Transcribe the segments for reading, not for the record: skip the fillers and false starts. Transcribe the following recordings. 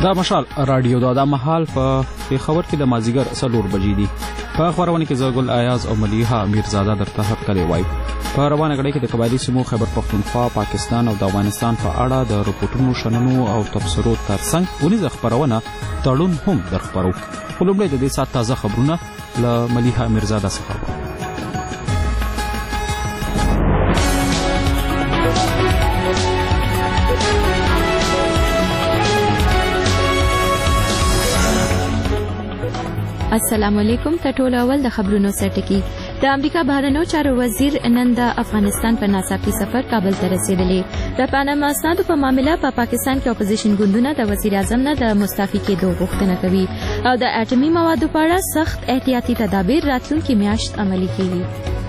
دا مشال رادیو دا محل په خبر کې د مازیګر 4 بجې دي. په خبرونه کې زګل آیاز او ملیحه امیرزاده درته هر کله وای. په روانه غړي کې د قبایلی سیمو خیبر پختونخوا، پاکستان او د افغانستان په اړه د رپورټونو شننو او تبصرو ترڅنګ ونیزه خبرونه تړون هم درخبرو. خپلومړي د دې سات تازه خبرونه له ملیحه امیرزاده څخه. السلام علیکم. ټول اول د خبرونو سرټکی. د امریکا بهرنیو چارو وزیر نن د افغانستان په ناڅاپي سفر کابل ته رسیدلی. د پاناما اسنادو په معاملې په پاکستان کې اپوزیشن ګوندونه د وزیر اعظم نه د مستعفي کېدو غوښتنه کوي او د اټومي موادو په اړه سخت احتیاطي تدابیر راتلونکي میاشت عملي کوي.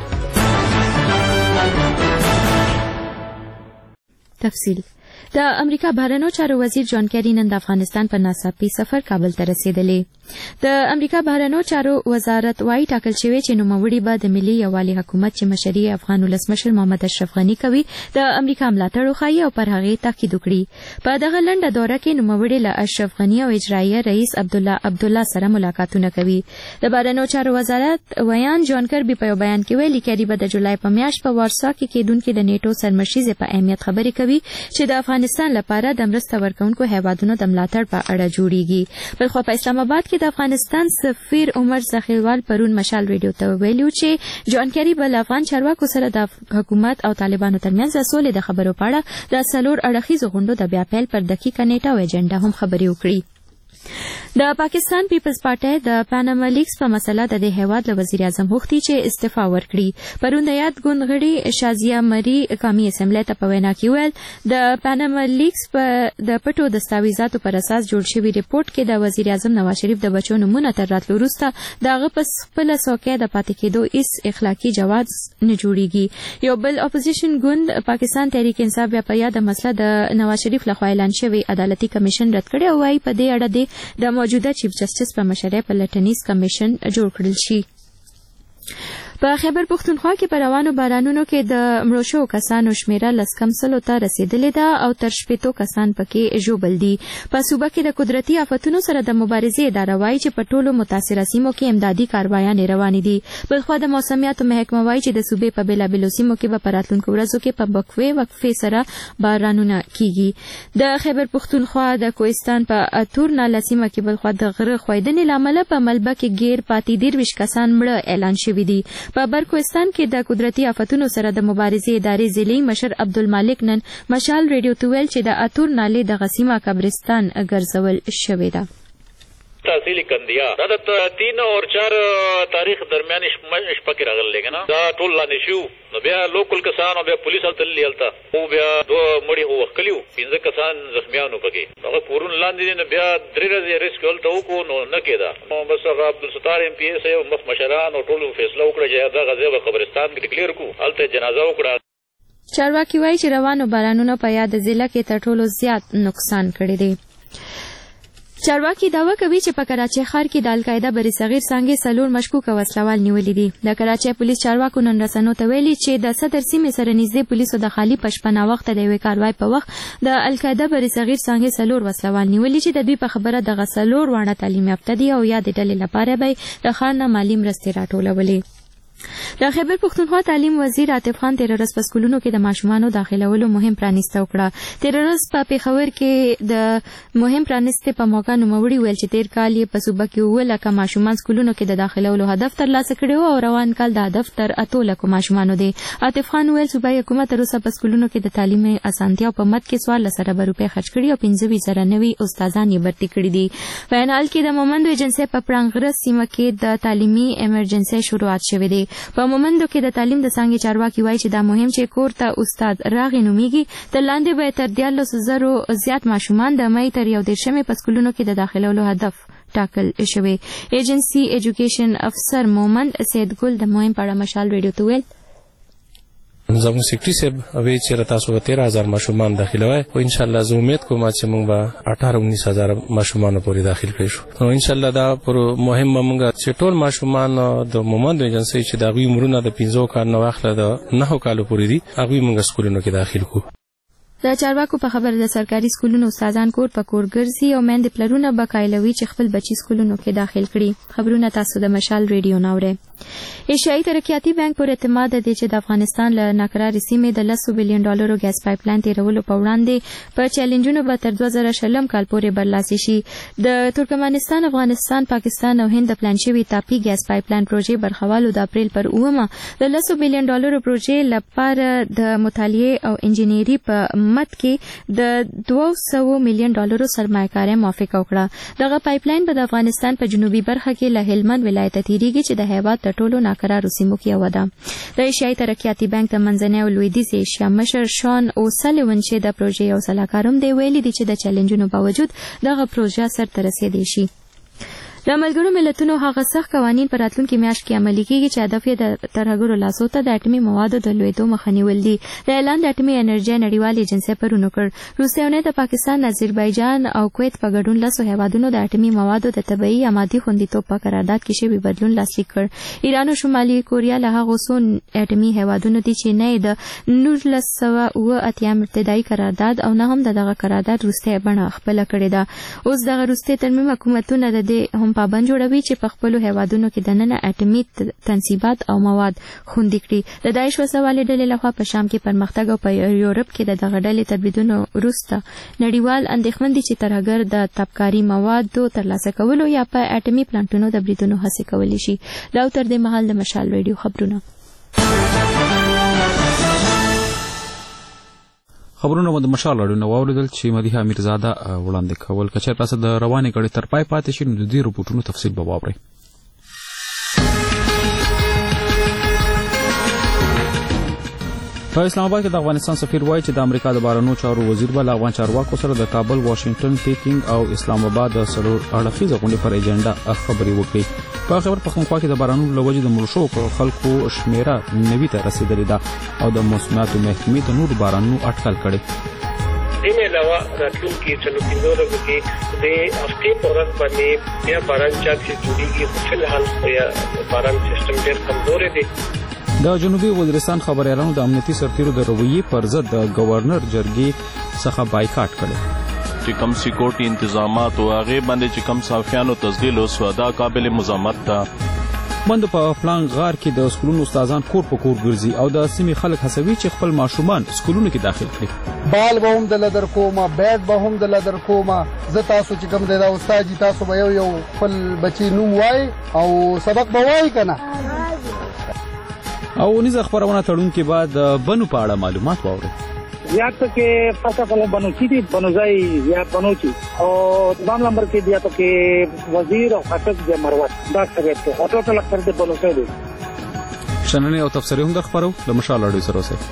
تفصیل. د امریکا بهرنیو چارو وزیر جان کیری نن د افغانستان په ناڅاپي سفر کابل ته رسیدلی. د امریکا بهرنیو چارو وزارت وايي ټاکل شوی چې نوموړي به د ملي یووالي حکومت چې مشري افغان ولسمشر محمد اشرف غني کوي د امریکا ملاتړ وکړي او پر هغه تاکید وکړي. په دغه لنډه دوره کې نوموړي له اشرف غني او اجرایه رئیس عبدالله سره ملاقاتونه کوي. د بهرنیو چارو وزارت ویان جان کربي په بیان کې ویلي کیری به د جولای په میاشت په وارسا کې کېدونکو د نیټو سرمشیزه په اهمیت خبرې کوي چې د افغانستان لپاره د مرسته ورکونکو هیوادونو د ملاتړ په اړه جوړیږي. بلخو په اسلام آباد د افغانستان سفیر عمر زخیلوال پرون مشال ریډیو ته ویلو چې جان کیری بل افغان چارواکو سره د حکومت او طالبانو ترمنځ د سولې د خبرو په اړه د 4 اړخیزو غونډو د بیا پیل پر دقیقه نیټه او اجنډا هم خبرې وکړي. د پاکستان پیپلز پارټي د پاناما لیکس په مسله د هیواد له وزیر اعظم غوښتي چې استعفا ورکړي. پرون د یاد ګوند غړي شازیا مری قومي اسمبلی ته په وینا کې ویل د پاناما لیکس په د پټو دستاویزاتو پر اساس جوړ شوی ریپورت کې د وزیر اعظم نواز شریف د بچو نمونه تر راتلو وروسته دغه په خپل څوکۍ د پاتې کېدو هیڅ اخلاقی جواز نه جوړیږي. یو بل اپوزیشن ګوند پاکستان تحریک انصاف بیا په یاد مسله د نواز شریف لخوا اعلان شوی عدالتي کمیشن رد کړی او وايي په دې اړه د موجوده چیف جسټس په مشرۍ په لټنیز کمیشن جوړ کړل شي. په خیبر پختونخوا کې په روانو بارانونو کې د مړو شوو کسانو شمیره 10 ته رسیدلې ده او تر 80 کسان پکې ژوبل دي. په صوبه کې د قدرتي آفتونو سره د مبارزې اداره وایي چې په ټولو متاثره سیمو کې امدادي کاروایانې روانې دي. بلخوا د موسمیاتو محکمه وایي چې د صوبې په بیلابیلو سیمو کې به په راتلونکو ورځو کې په وقفې سره بارانونه کیږي. د خیبر پختونخوا د کوهستان په اتور ناله سیمه کې بلخوا د غره خویدنې لامل په ملبه کې غیر پاتې 23 کسان مړه اعلان شوي دي. په برکوستان کې د قدرتي آفتونو سره د مبارزې ادارې ضلعي مشر عبدالمالک نن مشال ریډیو ته ویل چې د اتور نالې د غسیمه قبرستان ګرځول شوې ده. تحصیل کندیا دا د 3 اور 4 تاریخ درمیان شپه کې راغلی کنه دا ټول لاندې شو نو بیا لوکل کسان او بیا پولیس تللی الته او بیا 2 مړي هو وکلیو 15 کسان زخمیانو پکې هغه پورون لاندې نه بیا 3 ورځې ریسک ولته وکړو نو نه کېدا نو بس هغه عبدالستار ایم پی ایس یو مشران او ټول فیصله وکړه چې دا غزه په قبرستان کې ډیکلیئر کو الته جنازه وکړه. چارواکي وایي چې روانو بارانونو په یاد ضلع کې تر ټولو زیات نقصان کړی دی. چارواکي دعوه کوي چې په کراچۍ ښار کې د القاعده بری صغیر څانګې 4 مشکوک وسلوال نیولي دي. د کراچۍ پولیس چارواکو نن رسنیو ته ویلي چې د صدر سیمې سره نږدې پولیسو د خالي پشپنا وخت د یوې کاروای په وخت د القاعده بری صغیر څانګې 4 وسلوال نیولي چې د دوی په خبره د غسلور وانه تعلیم یافته دي او یا د ډلې لپاره به د خان مالی مرستې راټولولې. د خیبر پختونخوا تعلیم وزیر عاطف خان تیر ورځ په سکولونو کې د ماشومانو داخلولو مهم پرانیسته وکړه. تیر ورځ په پیښور کې د مهم پرانیسته په موقع نوموړي ویل چې تیر کال یې په صوبه کې 9 لک ماشومان سکولونو کې د داخلولو هدف ترلاسه کړی او روان کال د هدف تر 8 لک ماشومانو دی. عاطف خان ویل صوبایي حکومت تر اوسه په سکولونو کې د تعلیم اسانتیا په مد کې 14 روپۍ خرج کړي او 25,000 نوي استادان یې برتي کړي دي. په حال کې د مومند ایجنسی په پرانغره سیمه کې د تعلیمي ایمرجنسي شروعات شوې ده. په مومندو کې د تعلیم د څانګې چارواکي وایي چې دا مهم چې کور ته استاد راغی نومیږي تر لاندې به تر 14,000 زیات ماشومان د مې تر 11 په سکولونو کې د داخلولو هدف ټاکل شوی. ایجنسی ایجوکیشن افسر مومند سید ګل د مهم په اړه مشال ریډیو ته ویل زموږ سیکریټری صاحب وی چې تاسو 13,000 ماشومان داخلوي او ان شاء الله زه امید کوم چې موږ به 18-19,000 ماشومان پورې داخل کړو شو. ان شاء الله دا پر مهم موږ چې ټول ماشومان د مومند ایجنسی چې د غوي مرونه د 15 کال نو واخله د 9 کال پورې دي هغه موږ سکولونو کې داخل کو. د چارواکو په خبر د سرکاري سکولونو استادان کور په کور ګرځي او میندې پلرونه بقایلوي چې خپل بچي سکولونو کې داخل کړي. خبرونه تاسو د مشال ریډیو ناوړه. ایشیایي ترقیاتي بانک پر اعتماد دی چې د افغانستان له ناکرارې سیمې د $100 بلین ګیس پایپ لاین تیرولو په وړاندې په چیلنجونو به تر 2020 کال پورې برلاسي شي. د ترکمنستان، افغانستان، پاکستان او هند د پلان شوي تاپي ګیس پایپ لاین پروژې برخوالو د اپریل پر 9 د $100 بلین پروژې لپاره د مطالعه او انجینری په مت کې د $200 مليون سرمایه‌کاري موافقه وکړه. دغه پایپ لاین به د افغانستان په جنوبي برخه کې له هلمند ولایت تیریږي چې د هیواد د ټولو ناکرارو سیمو کې یو ده. د ایشیایي ترقیاتي بانک د منځنۍ او لویدیځ ایشیا مشر شان اوسلیون چې د پروژې یو سلاکار هم دی ویلي دي چې د چیلنجونو باوجود دغه پروژه سرته رسیدلی شي. د ملګرو ملتونو هغه سخت قوانین پر راتلونکي میاشت کې عملي کیږي چې هدف یې د ترهګرو لاسو ته د اټومي موادو د لویدو مخه نیول دي. د اعلان د اټومي انرژي نړیوالې ایجنسۍ پرون وکړ. روسیه د پاکستان، آذربایجان او کویت په ګډون 10 هیوادونو د اټومي موادو د طبيعي امادي خوندیتوب په قرارداد کې شوی بدلون لاسلیک کړ. ایران او شمالي کوریا له هغو څو اټومي هیوادونو دي چې نه د 1980 ابتدایي قرارداد او نه هم دغه قرارداد روسیه بڼه خپل کړې ده. اوس دغه روسیه ترمیم حکومتونه د دې هم پابند جوړوي چې په خپلو هیوادونو کې دننه اټومي تنصیبات او مواد خوندي کړي. د داعش وسوالې ډلې لخوا په شام کې پرمختګ او په یورپ کې د دغه ډلې تدبیرونو وروسته نړیوال اندېښمن دي چې ترهګر د تابکاري موادو ترلاسه کولو یا په اټومي پلانټونو د بریدونو هڅې کولی شي. دا تر دې مهال د مشال ریډیو خبرونه. خبرونه د مشال اړوند واوریدل چې مدیحه امیرزاده وړاندې کول. کچې تاسو د روانې غړي تر پای پاتې شئ نو د دې رپورټونو تفصیل به واورئ. په اسلام آباد کې د افغانستان سفیر وایي چې د امریکا د بهرنیو چارو وزیر به له افغان چارواکو سره د کابل، واشنگټن، پیکینګ او اسلام آباد د څلور اړخیزه غونډې پر ایجنډا خبرې وکړي. په خبر پښتونخوا کې د بهرنیو له وجې د مړو شوو خلکو شمیره 90 ته رسیدلې ده او د موسمیاتو محکمې ته نور بارانونو اټکل کړي. دین علاوه راتلونکي چلو 15 ورځې کې د هفتې په ورځ باندې بیا باران چاک شي جوړیږي. خو فلحال یا باران سیستم ډېر کمزور دی. د جنوبي وزیرستان خبريالانو د امنیتي سرتیرو د رویې پر ضد د گورنر جرګې څخه بایکاټ کړی. چې کم سکیورټي انتظامات او هغه باندې چې کم صافیانو تسجیل او سودا قابل مزاحمت ده. بند په پلان غار کې د سکولونو استادان کور په کور ګرځي او د سیمې خلک هڅوي چې خپل ماشومان سکولونو کې داخل کړي. بال به هم د لدر کومه، بیت به هم د لدر کومه. زه تاسو چې کوم دی دا استاد جی تاسو به یو خپل بچی نوم وای او سبق به وای کنه. او نيزه خبرونه تړون کې بعد بنو په اړه معلومات واوري. زیات کې پاسه کوم بنوچی دي، بنوځای زیات بنوچی او دوام نمبر کې بیا پکې وزیر او خطب د مروت دا سره ته ټوټل اکثر د بنوځای دي. شننه او تفسیر هم در خبرو د مشال اړې سره اوسه.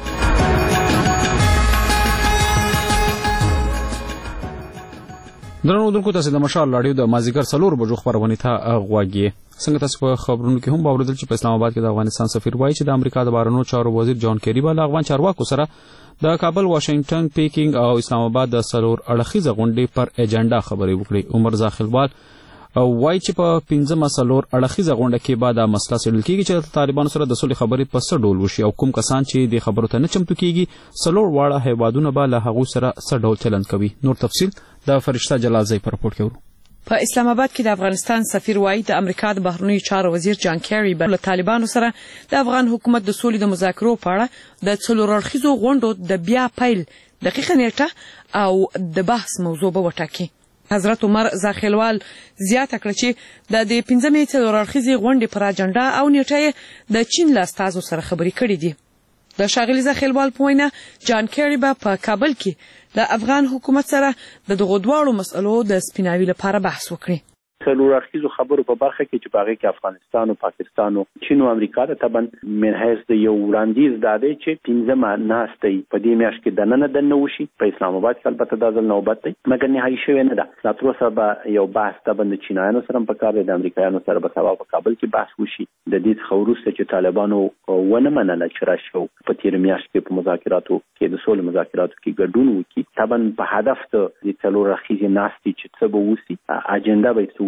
درنو دونکو تاسو د مشال لاړیو د مازیګر 4 بجو خبرونه ته غواګي. څنګه تاسو په خبرونو کې هم باوردل چې په اسلام آباد کې د افغانستان سفیر وایي چې د امریکا د بهرنیو چارو وزیر جان کیری به له افغان چارواکو سره د کابل، واشنگټن، پیکینګ او اسلام آباد د څلور اړخیزه غونډې پر ایجنډا خبرې وکړي. عمر زاخلوال وایي چې په 15 څلور اړخیزه غونډه کې بعد مسله څېړل کېږي چې د طالبانو سره د صلح خبرې په څه ډول وشي او کوم کسان چې د خبرو ته نه چمتو کېږي څلور واړه هیوادونه به له هغو سره څه ډول چلند کوي. نور تفصیل د فرشته جلال زئی په رپورټ کې ورو. په اسلام آباد کې د افغانستان سفیر وایي د امریکا د بهرنیو چارو وزیر جان کیری به له طالبانو سره د افغان حکومت د سولې د مذاکرو په اړه د څلور اړخیزو غونډو د بیا پیل دقیقه نیټه او د بحث موضوع به وټاکي. حضرت عمر زاخلوال زیاته کړه چې د 15 څلور اړخیزې غونډې پر اجنډا او نیټه د چین له استازو سره خبرې کړې دي. د شاغلي زاخلوال په وینا جان کیری به په کابل کې د افغان حکومت سره د دغو دواړو مسئلو د سپیناوي لپاره بحث وکړي. څلور اړخیزو خبرو په برخه کې چې باغې کې افغانستان او پاکستان او چین او امریکا ته طبعا منحیث د یو وړاندیز داده چې 15 ناستې په دې میاشت کې دننه وشي په اسلام آباد کې. البته دا ځل نوبت دی مګر نهایي شوی نه ده. لا تر اوسه به یو بحث د چینایانو سره په کار دی، د امریکایانو سره به سبا په کابل کې بحث وشي. د دې څخه وروسته چې طالبانو ونه منله چې راشي په تیر میاشت کې په مذاکراتو کې د سولې مذاکراتو کې ګډون وکړي. طبعا په هدف د څلور اړخیزې ناستې چې څه به وشي اجنډا به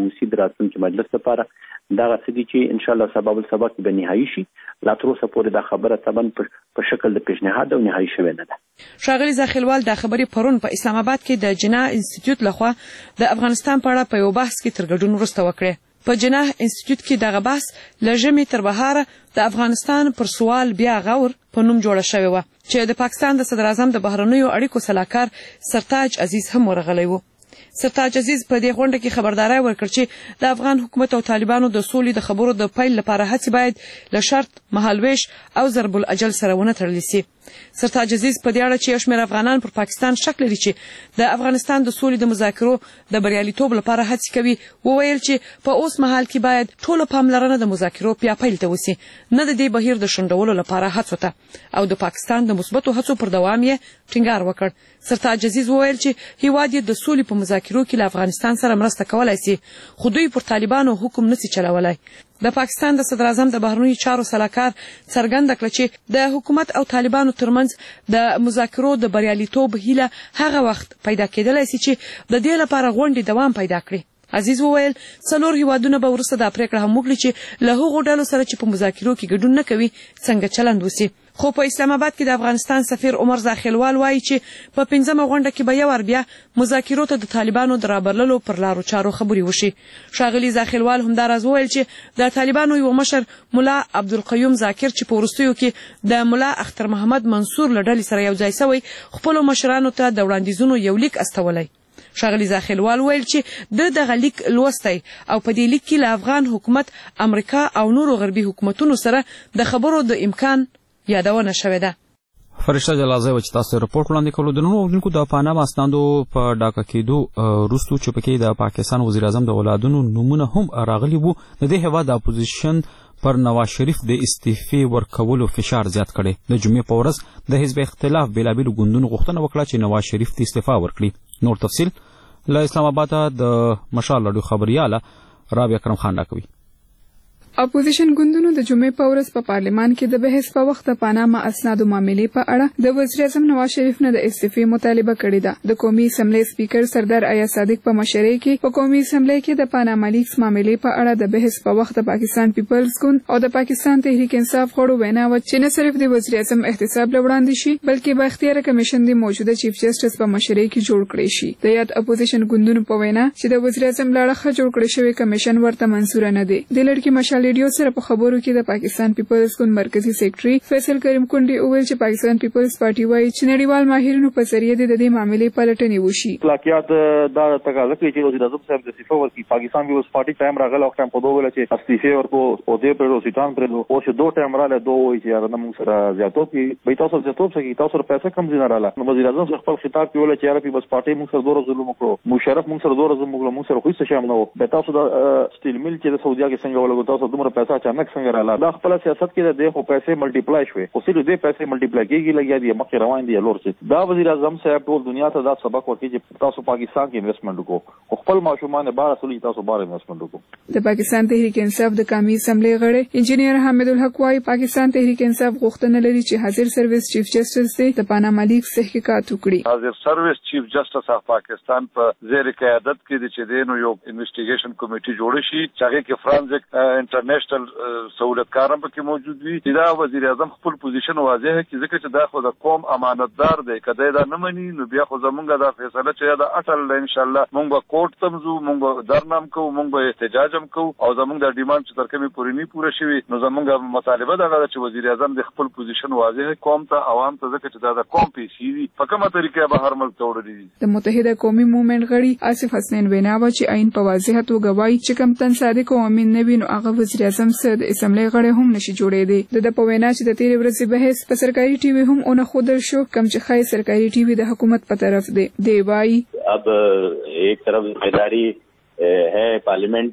وسی د راتلونکي مجلس لپاره دا غوښتي چې ان شاء الله سبب السبق به نهایی شي. لا تر اوسه پورې دا خبره طبعا په شکل د پیشنهاد او نهایی شوې نه ده. ښاغلي زاخیلوال دا خبرې پرون په اسلام آباد کې د جناح انسټیټیوټ لخوا د افغانستان په اړه په یو بحث کې تر ګډون وروسته وکړه. په جناح انسټیټیوټ کې دغه بحث له ژمي تر بهاره د افغانستان پر سوال بیا غور په نوم جوړه شوې وه چې د پاکستان د صدر اعظم د بهرنیو اړیکو سلاکار سرتاج عزیز هم ورغلی و. سرتاج عزیز په دې غونډه کې خبرداري ورکړه چې د افغان حکومت او طالبانو د سولې د خبرو د پیل لپاره هڅې باید له شرط مهالویش او ضرب الاجل سره ونه تړل شي. سرتاج عزیز په دې اړه چې یو شمېر افغانان پر پاکستان شک لري چې د افغانستان د سولې د مذاکرو د بریالیتوب لپاره هڅې کوي وویل چې په اوس مهال کې باید ټوله پاملرنه د مذاکرو بیا پیل ته وشي، نه د دې بهیر د شنډولو لپاره هڅو ته، او د پاکستان د مثبتو هڅو پر دوام یې ټینګار وکړ. سرتاج عزیز وویل چې هیواد یې د سولې په مذاکرو کې له افغانستان سره مرسته کولای شي، خو دوی پر طالبانو حکم نشي چلولای. د پاکستان د صدر اعظم د بهرنیو چارو سلاکار څرګنده کړه چې د حکومت او طالبانو ترمنځ د مذاکرو د بریالیتوب هیله هغه وخت پیدا کېدلای شي چې د دې لپاره غونډې دوام پیدا کړي. عزیز وویل 4 هیوادونه به وروسته دا پریکړه هم وکړي چې له هغو ډلو سره چې په مذاکرو کې ګډون نه کوي څنګه چلند وشي. خو په اسلام آباد کې د افغانستان سفیر عمر زاخیلوال وایي چې په 15مه غونډه کې به یو ور بیا مذاکرو ته د طالبانو د رابرللو پر لارو چارو خبرې وشي. ښاغلي زاخیلوال همداراز وویل چې د طالبانو یو مشر ملا عبدالقیوم ذاکر چې په وروستیو کې د ملا اختر محمد منصور له ډلې سره یو ځای سوی خپلو مشرانو ته د وړاندیزونو یو لیک استولی. ښاغلي زاخیلوال ویل چې د دغه لیک لوستی او په دې لیک کې له افغان حکومت، امریکا او نورو غربي حکومتونو سره د خبرو د امکان یادونه شوې ده. فرشته جلازه و چې تاسو رپورټ وړاندې کولو د نورو اوریدونکو د پاناما اسنادو په ډاکه کېدو وروستو چې پکې د پاکستان وزیر اعظم د اولادونو نومونه هم راغلي وو، د دې هیواد د اپوزیشن پر نواز شریف د استعفې ورکولو فشار زیات کړي. د جمعې په ورځ د حزب اختلاف بېلابېلو ګوندونو غوښتنه وکړه چې نواز شریف ته استعفا ورکړي. نور تفصیل له اسلام آباد د مشال راډیو خبرياله رابعه کرم خان راکوي. اپوزیشن ګوندونو د جمعې په ورځ په پارلمان کې د بحث په وخت د پاناما اسنادو معاملې په اړه د وزیر اعظم نواز شریف نه د استعفې مطالبه کړې ده. د قومي اسمبلی سپیکر سردار ایاز صادق په مشرۍ کې په قومي اسمبلی کې د پاناما لیکس معاملې په اړه د بحث په وخت د پاکستان پیپلز ګوند او د پاکستان تحریک انصاف غړو وینا و چې نه صرف د وزیر اعظم احتساب لوړاندې شي بلکې با اختیار کمیشن د موجوده چیف جسټس په مشرۍ کې جوړ کړی شي. د یاد اپوزیشن ګوندونو په وینا چې د وزیر اعظم لاړه جوړ کړی شوی کمیشن ورته منزور نه دی. د لړکی مشال ریډیو سره په خبرو کې د پاکستان پیپلز ګوند مرکزی سیکریټري فیصل کریم کونډي وویل چې پاکستان پیپلز پارټي وايي چې نړیوال ماهرینو په ذریعه د دې معاملې پلټنې وشي. اخلاقیات دا تقاضا کوي چې وزیر اعظم صاحب د استعفا ورکړي. پاکستان پیپلز پارټي ټایم راغله او په دوه ویل چې استعفا ورکو او دې پر روسیتان پر او چې دوه ټایم رااله دوه وایي چې یاره موږ سره زیاتو کې به تاسو زیاتو کې تاسو پیسې کم زینه رااله. نو وزیر اعظم خپل خطاب کې ویل چې یاره پیپلز پارټي موږ سره دوه ظلم وکړو، مشرف موږ سره دوه ظلم وکړو، موږ سره خو څه شام نه و. به تاسو د سټیل میل چې د سعودیا کې څنګه ولګو تاسو دومره پیسې اچانک څنګه رااله. دا خپل سیاست کې د خو پیسې ملټیپلای شوې، خو سړي دې پیسې ملټیپلای کېږي لګیا دي مخکې روان دي لور څه. دا وزیر اعظم صاحب ټول دنیا ته دا سبق ورکړي چې تاسو پاکستان کې انویسټمنټ وکړو، خو خپل ماشومان بار اصلي تاسو بار انویسټمنټ وکړو. د پاکستان تحریک انصاف د قومي اسمبلی غړی انجینیر حامد الحق وايي پاکستان تحریک انصاف غوښتنه لري چې حاضر سرویس چیف جسټس د پاناما لیکس تحقیقات وکړي. حاضر سرویس چیف جسټس اف پاکستان په زیر قیادت کې چې دینو یو انویسټیګیشن کمیټي جوړ شي چې هغه کې فرانزیک انټرنیشنل سہولتکاران پکې موجود وي. دا وزیر اعظم خپل پوزیشن واضح کړي ځکه چې دا خو د قوم امانتدار دی، کله دا نه مني نو بیا خو زمونږ دا فیصله چې دا اټل ان شاء الله مونږ به کورټ ته ځو، مونږ به درنام کوو، مونږ به احتجاج هم کوو او زمونږ د ډیماند چې تر کومه پورې نه پوره شوي نو زمونږ مطالبه دا ده چې وزیر اعظم د خپل پوزیشن واضح قوم ته عوام ته ځکه چې دا د قوم پیسې دي په کومه طریقه به هر ملک ته وړي دي. د متحده قومي موومېنټ غړي آصف حسنین وینا و چې عین په واضح توګه وایي چې کم تن صادق او امین نه وي نو هغه وزیر اعظم سره د اسمبلی غړي هم نشي جوړېدی. د په وینا چې د تیرې ورځې بحث په سرکاري ټي وي هم اون خودل شو کم چې خای سرکاري ټي وي د حکومت په طرف دی. دی وایي اب ایک طرف ذمہ داری ہے پارلیمنٹ کی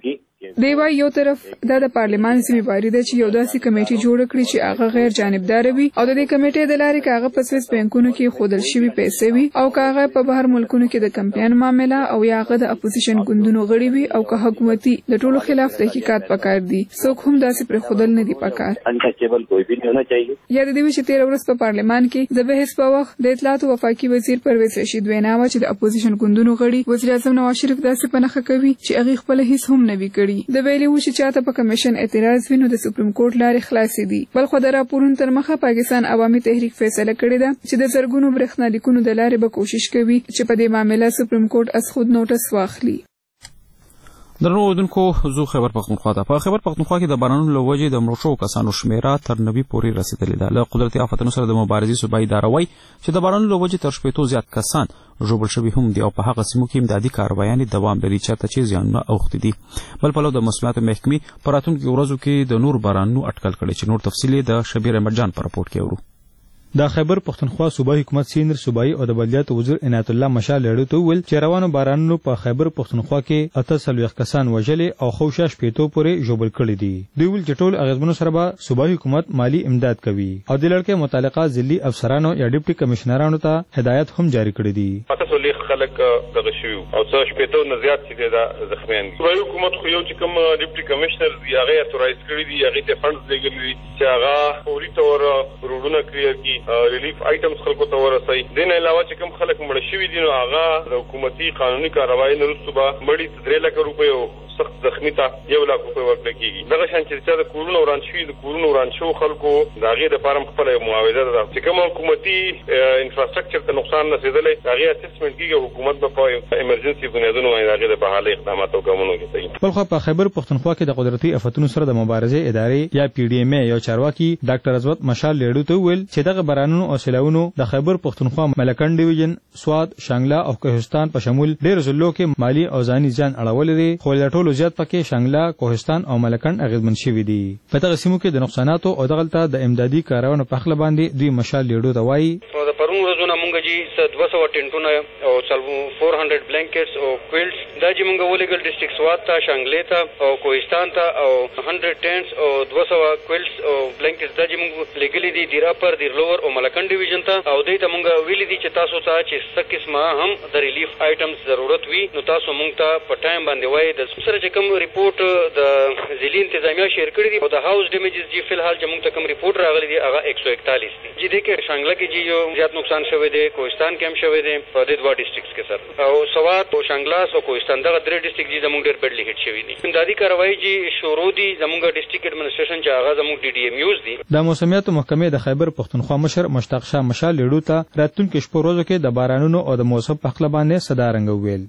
دی وايي یو طرف د پارلمان ذمہواری ده چې یو داسې کمیټي جوړ کړي چې هغه غیر جانبدار وي او د دې کمیټې د لارې کاغه په سویس بانکونو کې خودل شوی پیسې وي او کاغه په بهر ملکونو کې د کمپاین معاملې او یاغه د اپوزیشن ګوندونو غړي وي او که حکومتي د ټولو خلاف تحقیقات پکار دي څوک هم داسې پر خودل نه دي پکار انټچبل کوئی بھی نہیں ہونا چاہیے. یا د دې چې 13 ورځې په پارلمان کې د بحث په وخت د اطلاعات او وفاقي وزیر پرویز رشید وینا و چې د اپوزیشن ګوندونو غړي وزیر اعظم نواز شریف داسې پنهخه کوي چې هغه خپل هیڅ هم نه وی کړی. د ویلي و چې چاته په کمیشن اعتراض وینو د سپریم کورټ لارې خلاصې دي. بل خو د راپورونو تر مخه پاکستان عوامي تحریک فیصله کړې ده چې د زرګونو برېښنالیکونو د لارې به کوشش کوي چې په دې معاملې سپریم کورټ از خود نوټس واخلي. درنو اوریدونکو زو خیبر پختونخوا ته په خیبر پختونخوا کې د بارانونو له وجې د مړو شوو کسانو شمیره تر 90 پورې رسیدلې ده. له قدرتي آفتونو سره د مبارزې صوبایي اداره وایي چې د بارانونو له وجې تر 80 زیات کسان ژوبل شوي هم دي او په هغه سیمو کې امدادي کاروایانې دوام لري چېرته چې زیانونه اوښتي دي. بل پلو د موسمیاتو محکمې په راتلونکو ورځو کې د نور بارانونو اټکل کړی چې نور تفصیل د شبیر احمد جان په راپورټ کې اورو. د خیبر پختونخوا صوبایي حکومت سینر صوبایي او د بلدیاتو وزیر عنایت الله مشال لړو ته ویل چې روانو بارانونو په خیبر پختونخوا کې 48 کسان وژلې او خوشاش پیټو پورې ژوبل کړي دي. دوی ویل چې ټول اغیزمنو سره به صوبایي حکومت مالی امداد کوي او د لړکې متعلقه ضلعي افسرانو یا ډیپټي کمشنرانو ته هدایت هم جاری کړي دي. تاسو خلک دغه شیو او څه شپېتو نه زیات چې دا زخمیان دي. صوبایي حکومت خو یو چې کوم ډیپټي کمشنر دی هغه اتورایز کړی دی هغه ته فنډز لګولي چې هغه فوري تور روډونه کلیئر کی ریلیف آیټمز خلکو ته ورسوي. دین علاوه چې کوم خلک مړ شوي دي نو هغه د حکومتي قانوني کاروایی نه وروسته به مړي 3 لک روپۍ او سخت زخمی ته 1 لک روپۍ ورکړل کېږي. دغه شان چې د کورونو وران شوي د کورونو وران شوو خلکو د هغې دپاره خپله معاوضه ده چې کوم حکومتي انفراسټرکچر ته نقصان رسېدلی د هغې اسسمنټ کېږي حکومت به په ایمرجنسي بنیادونو باندې د هغې د بحالۍ اقدامات او ګامونه واخلي. بل خو په خیبر پختونخوا کې د قدرتي آفتونو سره د مبارزې ادارې یا پی ډي ایم ای یو چارواکي ډاکټر عزت مشال لیډو ته ویل چې دغه بارانونو او سیلاوونو د خیبر پختونخوا ملکن ډیویژن سواد شانګلا او کوهستان په شمول ډېر ضلعو کې مالی او ځاني ځان اړولې دي خو له ټولو زیات پکې شانګلا کوهستان او ملکن اغیزمن شوي دي. په دغه سیمو کې د نقصاناتو او دغلته د امدادي کارونو په خله باندې دوی مشال لیډو ته وایي د پرون ورځونه مونږ جی 200 ټینټونه او 400 بلانکټس او کویلټس دا چې مونږ ولګل ډسټریکټ سواد ته شانګلې ته او کوهستان ته او 100 ټینټس او 200 کویلټس او بلانکټس دا چې مونږ لګلې دي دیرا پر دی لوور او ملکن ډیویژن ته او دې ته مونږ ویلي دي چې تاسو ته چې څه قسمه هم د ریلیف آیټمز ضرورت وي نو تاسو مونږ ته په ټایم باندې وایي. د سره چې کوم ریپورت د ضلعي انتظامیه شیر کړی دي او د هاوس ډیمیجز جی فی الحال چې مونږ ته کوم ریپورت راغلی دی هغه 141 دي. چې دې کې شانګلا کې جی یو زیات نقصان شوی دی کوهستان کې هم شوی دی په دې دوه ډسټریکټس کې سر او سواد او شانګلاس او کوهستان دغه درې ډسټریکټ جی زموږ ډېر بیډلی هټ شوي دي. امدادي کاروایی جی شروع دي زموږ ډسټریکټ ایډمنسټریشن چې هغه زموږ ډي ډي ایم یوز دي. د موسمیاتو محکمې د خیبر پختونخوا مشر مشتاق شاه مشال لیډو ته راتلونکو شپو ورځو کې د بارانونو او د موسم په خله باندې صدا رنګ ویل.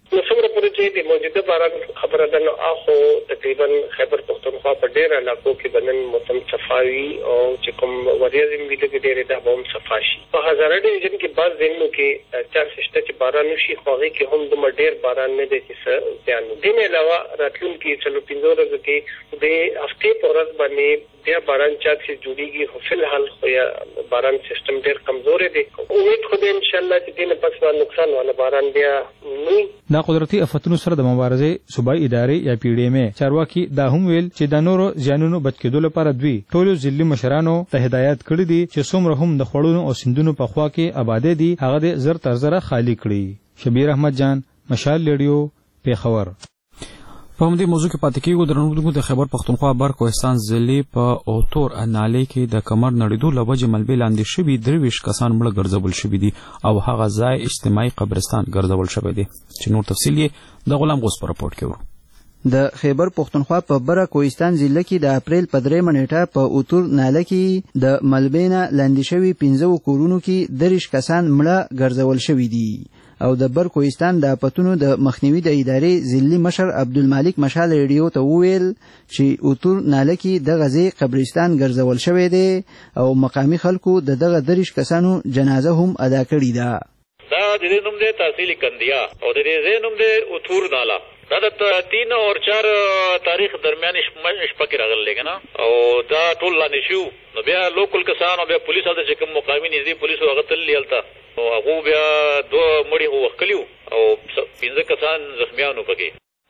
د موجوده باران خبره ده نو اخو تقریبا خیبر پختونخوا په ډېر علاقو کې بنن موسم صفاوي او چې کوم وریځې ویلې کې ډېرې دا هم صفا شي. په هزاره ډیویژن کې بعض ځایونو کې چانس شته چې باران وشي خو هغې کې هم دومره ډېر باران نه دی چې څه زیان وي. دې نه علاوه راتلونکي 4-5 ورځو کې د هفتې په ورځ باندې بیا باران چانسز جوړېږي خو فی الحال خو باران سیستم ډېر کمزوری دی. امید خو دی انشاءالله چې دې نه پس نقصان والا باران بیا نه. دا قدرتي آفتونو سره د مبارزې صوبایي ادارې یا پی ډي ایم ای چارواکي دا هم ویل چې د نورو زیانونو بچ کېدو لپاره دوی ټولو ضلعي مشرانو ته هدایت کړي دي چې څومره هم د خوړونو او سیندونو په خوا کې آبادې دي هغه د زر تر زره خالی کړي. شبیر احمد جان مشال لیډیو پیښور. په همدې موضوع کې پاتې کېږو. درنو د خیبر پختونخوا بر کوهستان ضلع په اوتور نالۍ کې د کمر نړېدو له وجې ملبې لاندې شوي 23 کسان مړه ګرځول شوي دي او هغه ځای اجتماعي قبرستان ګرځول شوی دی چې نور تفصیل یې د غلام غوث په راپورټ کې ورو. د خیبر پختونخوا په بره کوهستان ضلع کې د اپریل په 3 نیټه په اوتور ناله کې د ملبې نه لاندې شوي 15 کورونو کې 23 کسان مړه ګرځول شوي دي او د بر کوهستان د آفتونو د مخنیوي د ادارې ضلعي مشر عبدالمالک مشال ریډیو ته وویل چې اوتور ناله کې د غزې قبرستان ګرځول شوی دی او مقامي خلکو د دغه 23 کسانو جنازه هم ادا کړې ده. دا د دې نوم دی تحصیل کندیا او د دې نوم دی اوتور ناله. دا د 3 اور 4 تاریخ درمیان شپه کې راغلی که نه او دا ټول لاندې شو نو بیا لوکل کسان او بیا پولیس هلته چې کوم مقامي نږدې پولیسو هغه تللي هلته نو هغو بیا 2 مړي خو وښکلي او 15 کسان زخمیان وو پکې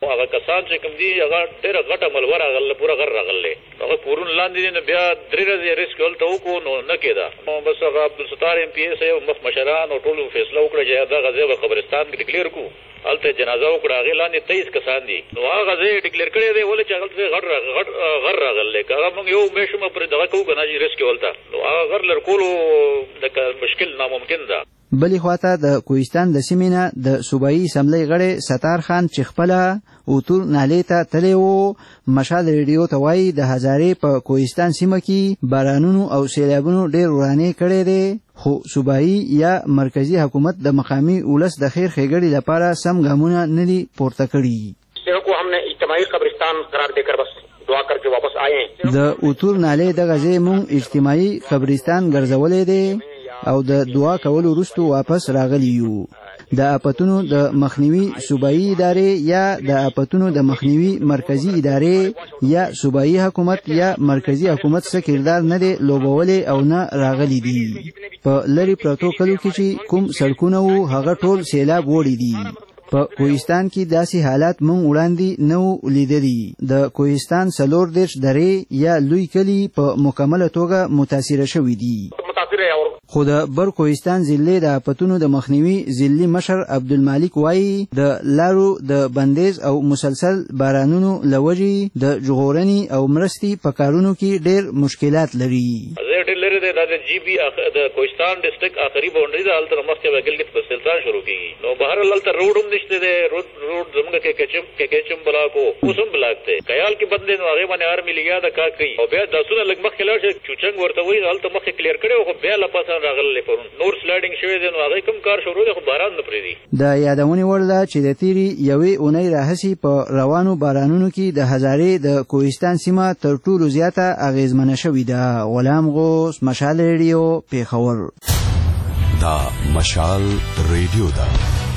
هغه کسان چې کوم دي هغه ډېر غټه ملور راغله پورا غر راغله هغه پورون لاندې نه بیا درې ورځې ریسک ولته وکړو نو نه کېده بس هغه عبدالستار ایم پی ایس یو مخ مشران او ټول فیصله وکړه چې دا غزه په قبرستان کې ډیکلیئر کو هلته جنازه وکړه هغې لاندې 23 کسان دي نو هغه غزه ډیکلیئر کړی دی ولې چې هغلته غر راغلی که هغه موږ یو میاشو پرې دغه کوو که نه چې ریسک ولته نو هغه غر لر کولو لکه مشکل ناممکن ده. بلې خواته د کوهستان د سیمې نه د صوبایي اسمبلی غړی ستار خان چې خپله اوتور نالې ته تللی و مشال ریډیو ته وایي د هزارې په کوهستان سیمه کې بارانونو او سیلابونو ډېر ورانې کړی دی خو صوبایي یا مرکزی حکومت د مقامي ولس د خیر ښېګړې لپاره سم ګامونه نه دي پورته کړي. کو ہم نے اجتماعی قبرستان قرار دے کر بس دعا کر کے واپس آئے ہیں. د اوتور نالې دغه ځای مونږ اجتماعي قبرستان ګرځولی دی او د دعا کولو وروسته واپس راغلی یو. د آفتونو د مخنیوي صوبایي ادارې یا د آفتونو د مخنیوي مرکزی ادارې یا صوبایي حکومت یا مرکزی حکومت څه کردار نه دی لوبولی او نه راغلی دي. په لرې پرتو کلو کې چې کوم سړکونه وو هغه ټول سیلاب وړي دي. په کوهستان کې داسې حالات مونږ وړاندې نه وو لیدلي. د کوهستان 40 درې یا لوی کلي په مکمله توګه متاثره شوي دي. خو د بر کوهستان ضلع د آفتونو د مخنیوي ضلعي مشر عبدالمالک وایي د لارو د بندیز او مسلسل بارانونو له وجې د ژغورنې او مرستې په کارونو کې ډېر مشکلات لري. ډېر لري دی دا د جی بي د کوهستان ډسټرکټ آخري باونډري ده هلته مخکې به ګلګت بلتستان شروع کېږي نو بهرحال هلته روډ هم نشته دی روډ زموږ کیچم بلاک و اوس هم بلاک دی کیال کې بند دی نو هغې باندې آرمي لګیا ده کار کوي او بیا داسونه لږ مخکې لاړ شي چوچنګ ورته وایي هلته مخکې کلیر کړی خو بیا له پاسه راغلی پرون نور سلایډینګ شوی دی نو هغې کوم کار شروع دی خو باران نه پرېږدي. د یادونې وړ ده چې د تېرې یوې اونۍ راهیسې په روانو بارانونو کې د هزارې د کوهستان سیمه تر ټولو زیاته اغېزمنه شوې ده. غلام غوث مشال ریډیو پیښور. دا مشال ریډیو ده.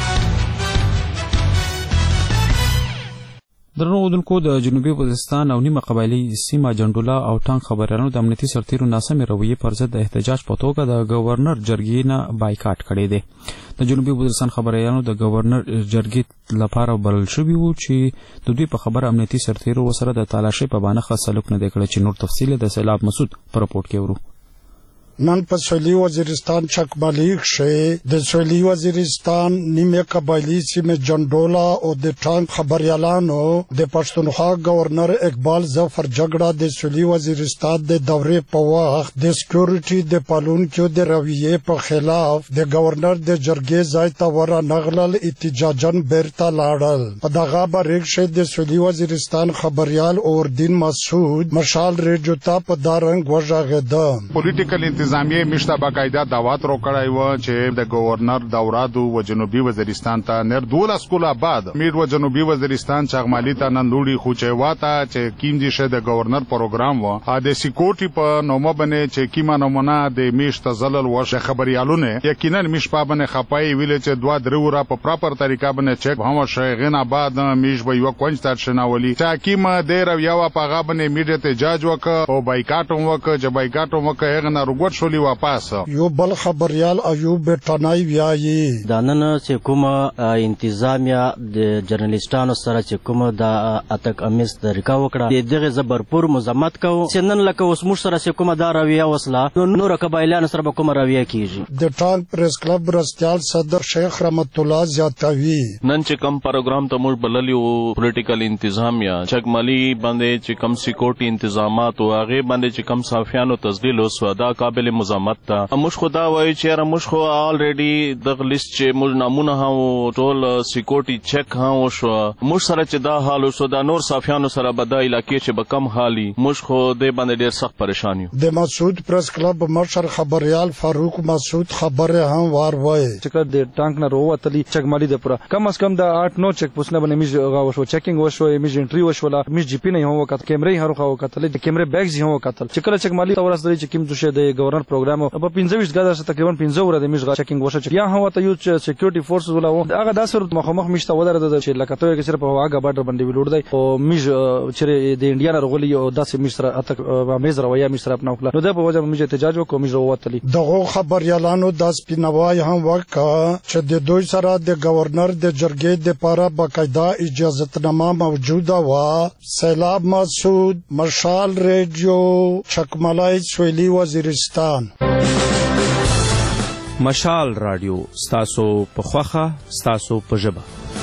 درنو اوریدونکو د جنوبي وزیرستان او نیمه قبایلي سیمه جنډولا او ټانک خبریالانو د امنیتي سرتیرو ناسمې رویې پر ضد د احتجاج په توګه د گورنر جرګې نه بایکاټ کړی دی. د جنوبي وزیرستان خبریالانو د گورنر جرګې لپاره بلل شوي وو چې د دوی په خبره امنیتي سرتیرو ورسره د تالاشۍ په بهانه ښه سلوک نه دی کړی چې نور تفصیل د سیلاب مسعود په رپورټ کې ورو. نن په سویلي وزیرستان چکمالی کښې د سویلي وزیرستان نیمه قبایلي سیمې جنډولا او د ټانک خبریالانو د پښتونخوا گورنر اقبال ظفر جګړه د سویلي وزیرستان د دورې په وخت د سکیورټي د پالونکو د رویې په خلاف د گورنر د جرګې ځای ته ورنغلل احتجاجن بیرته لاړل. په دغه باره کښې د سویلي وزیرستان خبریال اوردین مسعود مشال ریډیو ته په دا رنګ وغږېده. انتظامیه مشته باقاعده دعوت رو کړی و چې د گورنر دورادو و جنوبي وزیرستان ته نر 12 کاله بعد میر و جنوبي وزیرستان چغمالی ته نن لوړي خو چې واته چې کیم دي شه د گورنر پروګرام و د سکیورټي په نومه باندې چې کیمه نمونه د میشت زلل و خبريالونه یقینا مش په باندې خپای ویل چې دوه درو را په پراپر طریقه باندې چک هم شیغنا بعد میش به یو کوچ تر شناولي چې کیمه د رویاوه په غا باندې میډیا احتجاج وک او بایکاټ وک چې بایکاټ وک هغه رغوت شولي واپس. یو بل خبریال ایوب ټنای ویایي دا نن چې کومه انتظامیه د جرنالستانو سره چې کومه د اتک امیز طریقه وکړه دغه زبرپور مزمت کو چې نن لکه اوس موږ سره چې کومه دا رویه وسله نور قبایلانو سره به کومه رویه کیږي. د ټانک پریس کلب رستیال صدر شیخ رحمت الله زیاتوي نن چې کوم پروګرام ته موږ بللی وو پولیټیکل انتظامیه چکمالی باندې چې کوم سکیورټي انتظامات او هغه باندې چې کوم صافیانو تسجیل او سودا قابل مزامت تا موږ خدا وایي چې موږ خو الریډي د لیست چې موږ نمونه هم ټول سکیورټي چک هم شو موږ سره چې دا حال وسو دا نور صافیانو سره به د علاقې چې به کم حالي موږ خو د باندې ډېر سخت پریشان یو. د مسعود پریس کلب مشر خبريال فاروق مسعود خبره هم وار وای چې د ټانک نه وروتلی چکمالی د پورا کم از کم د 8-9 چک پوسټونه باندې میږي غوښو چیکینګ وشو میږي انټری وشولا میږي جی پی نه هم وکړه کیمرې هر خو وکړه کیمرې بیگز هم وکړه چې کله چکمالی تورس درې چې کیم څه د گورنر پروګرام په 25 غاډه تقریبا 15 ورځې میش غا چیکینګ وشو یا هو ته یو سکیورټي فورسز ولا هغه د اثر مخامخ مشته ودره د چې لکه ته کې صرف هغه بارډر باندې ویلوړ دی او میش چې د انډیا رغولي او داسې میش سره اتک میز رویا میش سره خپل نو د په وجه میش احتجاج وکړو میش وروتلی دغه خبريالانو د سپینوای هم وکړه چې د دوی سره د گورنر د جرګې د لپاره باقاعده اجازهتنامه موجوده و. سیلاب مسعود، مشال ریډیو، چکملای سویلی وزیرستان. مشال رادیو ستاسو په خوخه ستاسو په ژبه.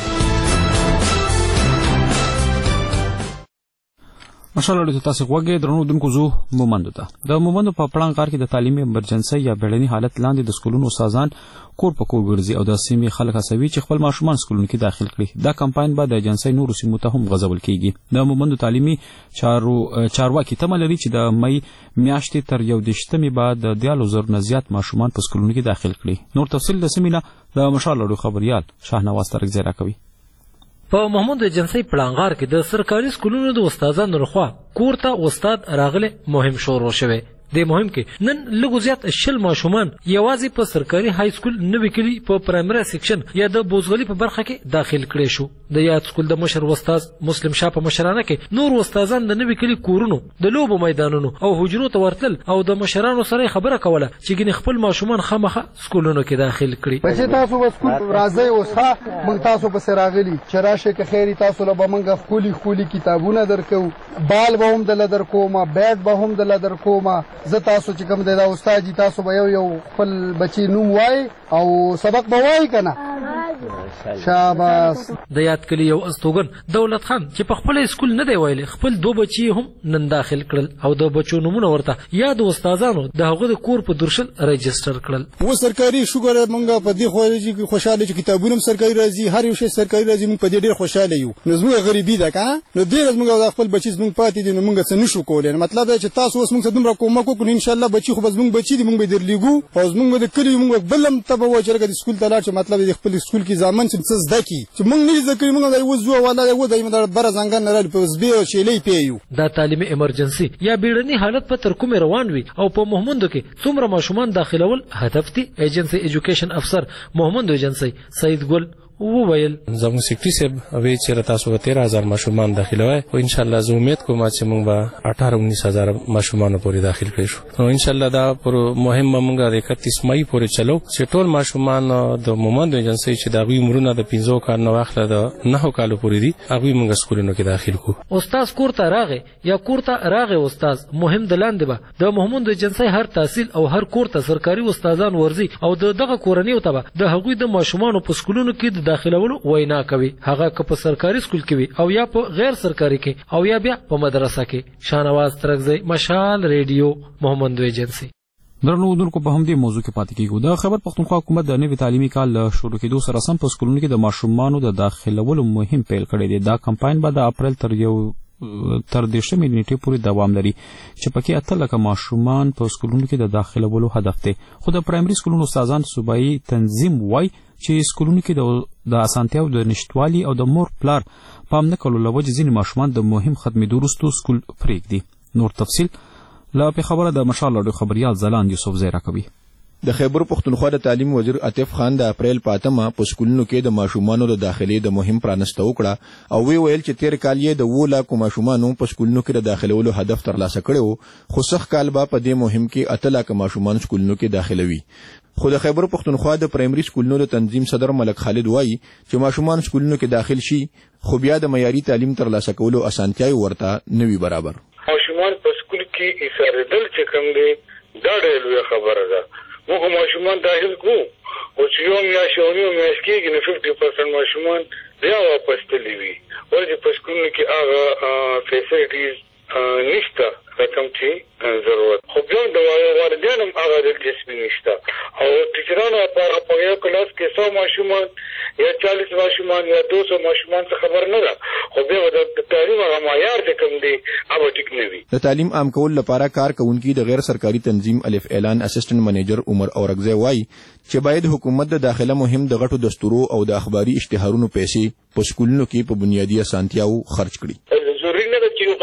مشال رادیو تاسو غوږی درنو دونکو زو مومندو ته د مومندو په پړنګ غار کې د تعلیمي امرجنسي یا بیړني حالت لاندې د سکولونو استادان کور په کور ګرځي او د سیمې خلک هڅوي چې خپل ماشومان سکولونو کې داخل کړي. دا کمپاین به د ایجنسۍ نورو سیمو ته هم غځول کیږي. د مومندو تعلیمي چارواکي تمه لري چې د مئی میاشتې تر 21 بعد د 10,000 نه زیات ماشومان په سکولونو کې داخل کړي. نور تفصیل د سیمې نه د مشال رادیو خبريال شاهنواز ترک زیرا کوي. په محمود ایجنسۍ پړانګار کې د سرکاري سکولونو د استادانو لخوا کور ته استاد راغله مهم شروع شوه. د مهم کې نن لږ زیات 20 ماشومان یوازې په سرکاري های سکول نوې کلی په پرایمري سیکشن یا د بوزغلي په برخه کې داخل کړي شو. د یاد سکول د مشر استاد مسلم شاه په مشرانه کې نور استادان د نوې کلی کورونو د لوبو میدانونو او حجرو ته ورتل او د مشرانو سره خبره کوله چې ګنې خپل ماشومان خامخه سکولونو کې داخل کړي. بچي تاسو په سکول راځي اوسه موږ تاسو په سر راغلي چې راشه که خیری تاسو له موږ خولي کتابونه درکو بال به هم د لدر کومه بیت به هم د لدر کومه زه تاسو چې کوم د استاد تاسو به یو خپل بچی نوم وای او سبق به وای کنه. شاباس. د یاد کلی یو استوګن دولت خان چې په خپل سکول نه دی ویلي خپل 2 بچي هم نن داخل کړل او د بچو نمونه ورته یاد استادانو د هغه د کور په درشل رجستر کړل. و سرکاري شوګر مونږه په دې خو خوشاله چې کتابونه سرکاري راځي هر یو شی سرکاري راځي مونږ په دې ډېر خوشاله یو. نو زموږ غریبي ده کا نو دې زموږ خپل بچي زموږ پاتې دي نو مونږ څه نشو کولای. مطلب دا چې تاسو اوس مونږ دومره کومک وکړو ان شاء الله بچي خو بس مونږ بچي دي مونږ به درلیګو او زموږ د کلی مونږ بلم تبه و چې د سکول ته لاړ چې مطلب د خپل سکول کې ځامن چې زده کی چې مونږ نه زده کړی مونږ د وځو ولا د ودای مدار بر زنګن نه په زبې او شیلې پیو. دا تعلیمي امرجنسي یا بیړني حالت په تر کومه روان وي او په محمود کې څومره ماشومان داخلول هدف دي. ایجنسي ایجوکیشن افسر محمود ایجنسي سید ګل وویل زموږ سیکټری صاحب وی چې تاسو 13,000 ماشومان داخلوي او ان شاء الله زه امید کوم چې موږ به 18-19,000 ماشومان پورې داخل کړو شو. نو ان شاء الله دا پر مهمه موږ د 31 مئی پورې چلو چې ټول ماشومان د مومند ایجنسۍ چې د غوي مرونه د 15 کال نو واخله د 9 کال پورې دي هغه موږ سکولونو کې داخل کو. استاد کور ته راغې یا کور ته راغې استاد مهم د لاندې به د مومند ایجنسۍ هر تحصیل او هر کور ته سرکاري استادان ورزي او دغه کورنۍ ته د هغوی د ماشومان په سکولونو کې داخلولو وینا کوي هغه که په سرکاري سکول کې وي او یا په غیر سرکاري کې او یا بیا په مدرسه کې. شاهنواز ترکزی مشال ریډیو محمد ایجنسی. درنو دونکو په همدې موضوع کې پاتې کیږو. د خیبر پختونخوا حکومت د نوي تعلیمي کال شروع کېدو سره سم په سکولونو کې د ماشومانو د داخلولو مهم پیل کړی دی. دا کمپاین به د اپریل تر 10 نیټې پورې دوام لري چې پکې 8 لکه ماشومان په سکولونو کې د داخلولو هدف دی. خو د پرایمري سکولونو استادان صوبایي تنظیم وای چې سکولونو کې د اسانتیاو د نشټوالي او د مور پلار پام نه کولو لوجه ځینې ماشومان د مهم ختمېدو وروسته سکول پرېږدي. نور تفصیل لا په خبره د مشال رادیو خبريال زلان یوسف زیرا کوي. د خیبر پختونخوا د تعلیم وزیر عاطف خان د اپریل په 8 په سکولونو کې د ماشومانو د داخلي د مهم پرانسته وکړه او ویل چې تیر کال یې د 2 لک ماشومانو په سکولونو کې د داخلولو هدف ترلاسه کړو خو سخت کال به په دې مهم کې 8 لک ماشومان سکولونو کې داخلوي. خو د خیبر پختونخوا د پرایمري سکولونو د تنظیم صدر ملک خالد وایي چې ماشومان سکولونو کې داخل شي خو بیا د معیاري تعلیم ترلاسه کولو اسانتیاوي ورته نوي برابر. ماشومان په سکول کې ایثاردل چې کوم دی دا ډېر لوی خبره ده. موږ ماشومان داخل کو او چې یو میاشت کېږي نو 50% ماشومان بیا واپس تللی وي ولې په سکولونو کې هغه فیسیلیټیز نشته کوم چې ضرورت خو بیا د والدین هم هغه دلچسپي نشته او ټیچرانو په یو کلاس کې 100 ماشومان یا 40 ماشومان یا 200 ماشومان څخه خبر نه ده خو بیا د تعلیم هغه معیار چې کوم دی هغه ټیک نه وي. د تعلیم عام کول لپاره کار کوونکي د غیر سرکاري تنظیم الف اعلان اسسټنټ منیجر عمر اورغزی وایي چې باید حکومت د داخله مهم د غټو دستورو او د اخباري اشتهارونو پیسې په سکولونو کې په بنیادی اسانتیاو خرج کړي. ضروري نه ده چې یو غټ لار چې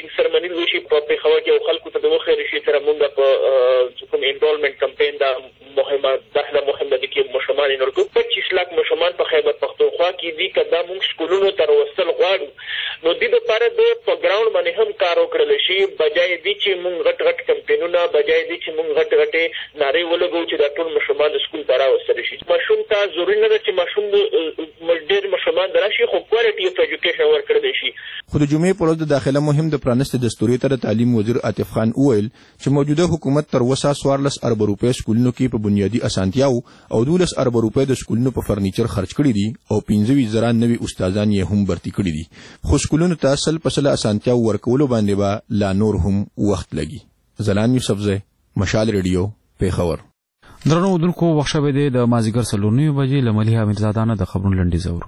لانچینګ سرمنی وشي په پیښور کې او خلکو ته د وخت شي سره مونږ په کوم انرولمنت کمپاین دا مهمه داخله مهمه دي کې مشمال نورکو 25 لک مشمال په خیبر پختونخوا کې دي کدا موږ سکولونو تر وصل غواړو نو د دې لپاره د په ګراوند باندې هم کار وکړل شي بجای دي چې موږ غټ کمپاینونه بجای دي چې موږ غټ نارې ولګو چې دا ټول مشمال سکول ته راوستل شي مشوم ته ضروري نه ده چې مشوم ډېر مشمال درشي خو کوالټي اف ایجوکیشن ورکړل شي خو د جمعې په ورځ د داخله مهم د پرانست دستوري تر تعلیم وزیر عاطف خان وویل چې موجوده حکومت تر وسه 14 ارب روپۍ سکولونو کې په بنیادی اسانتیاو او 12 ارب روپۍ د سکولونو په فرنیچر خرج کړي دي او 15,000 نوي استادان یې هم برتي کړي دي خو سکولونو ته سل پسله اسانتیاو ورکولو باندې به لا نور هم وخت لګي زلان یوسفزی مشال ریډیو پیښور درنو ودونکو وخت شوه د مازیګر 9:30 بجې له ملیحه میرزادانه د خبرونو لنډیز اورو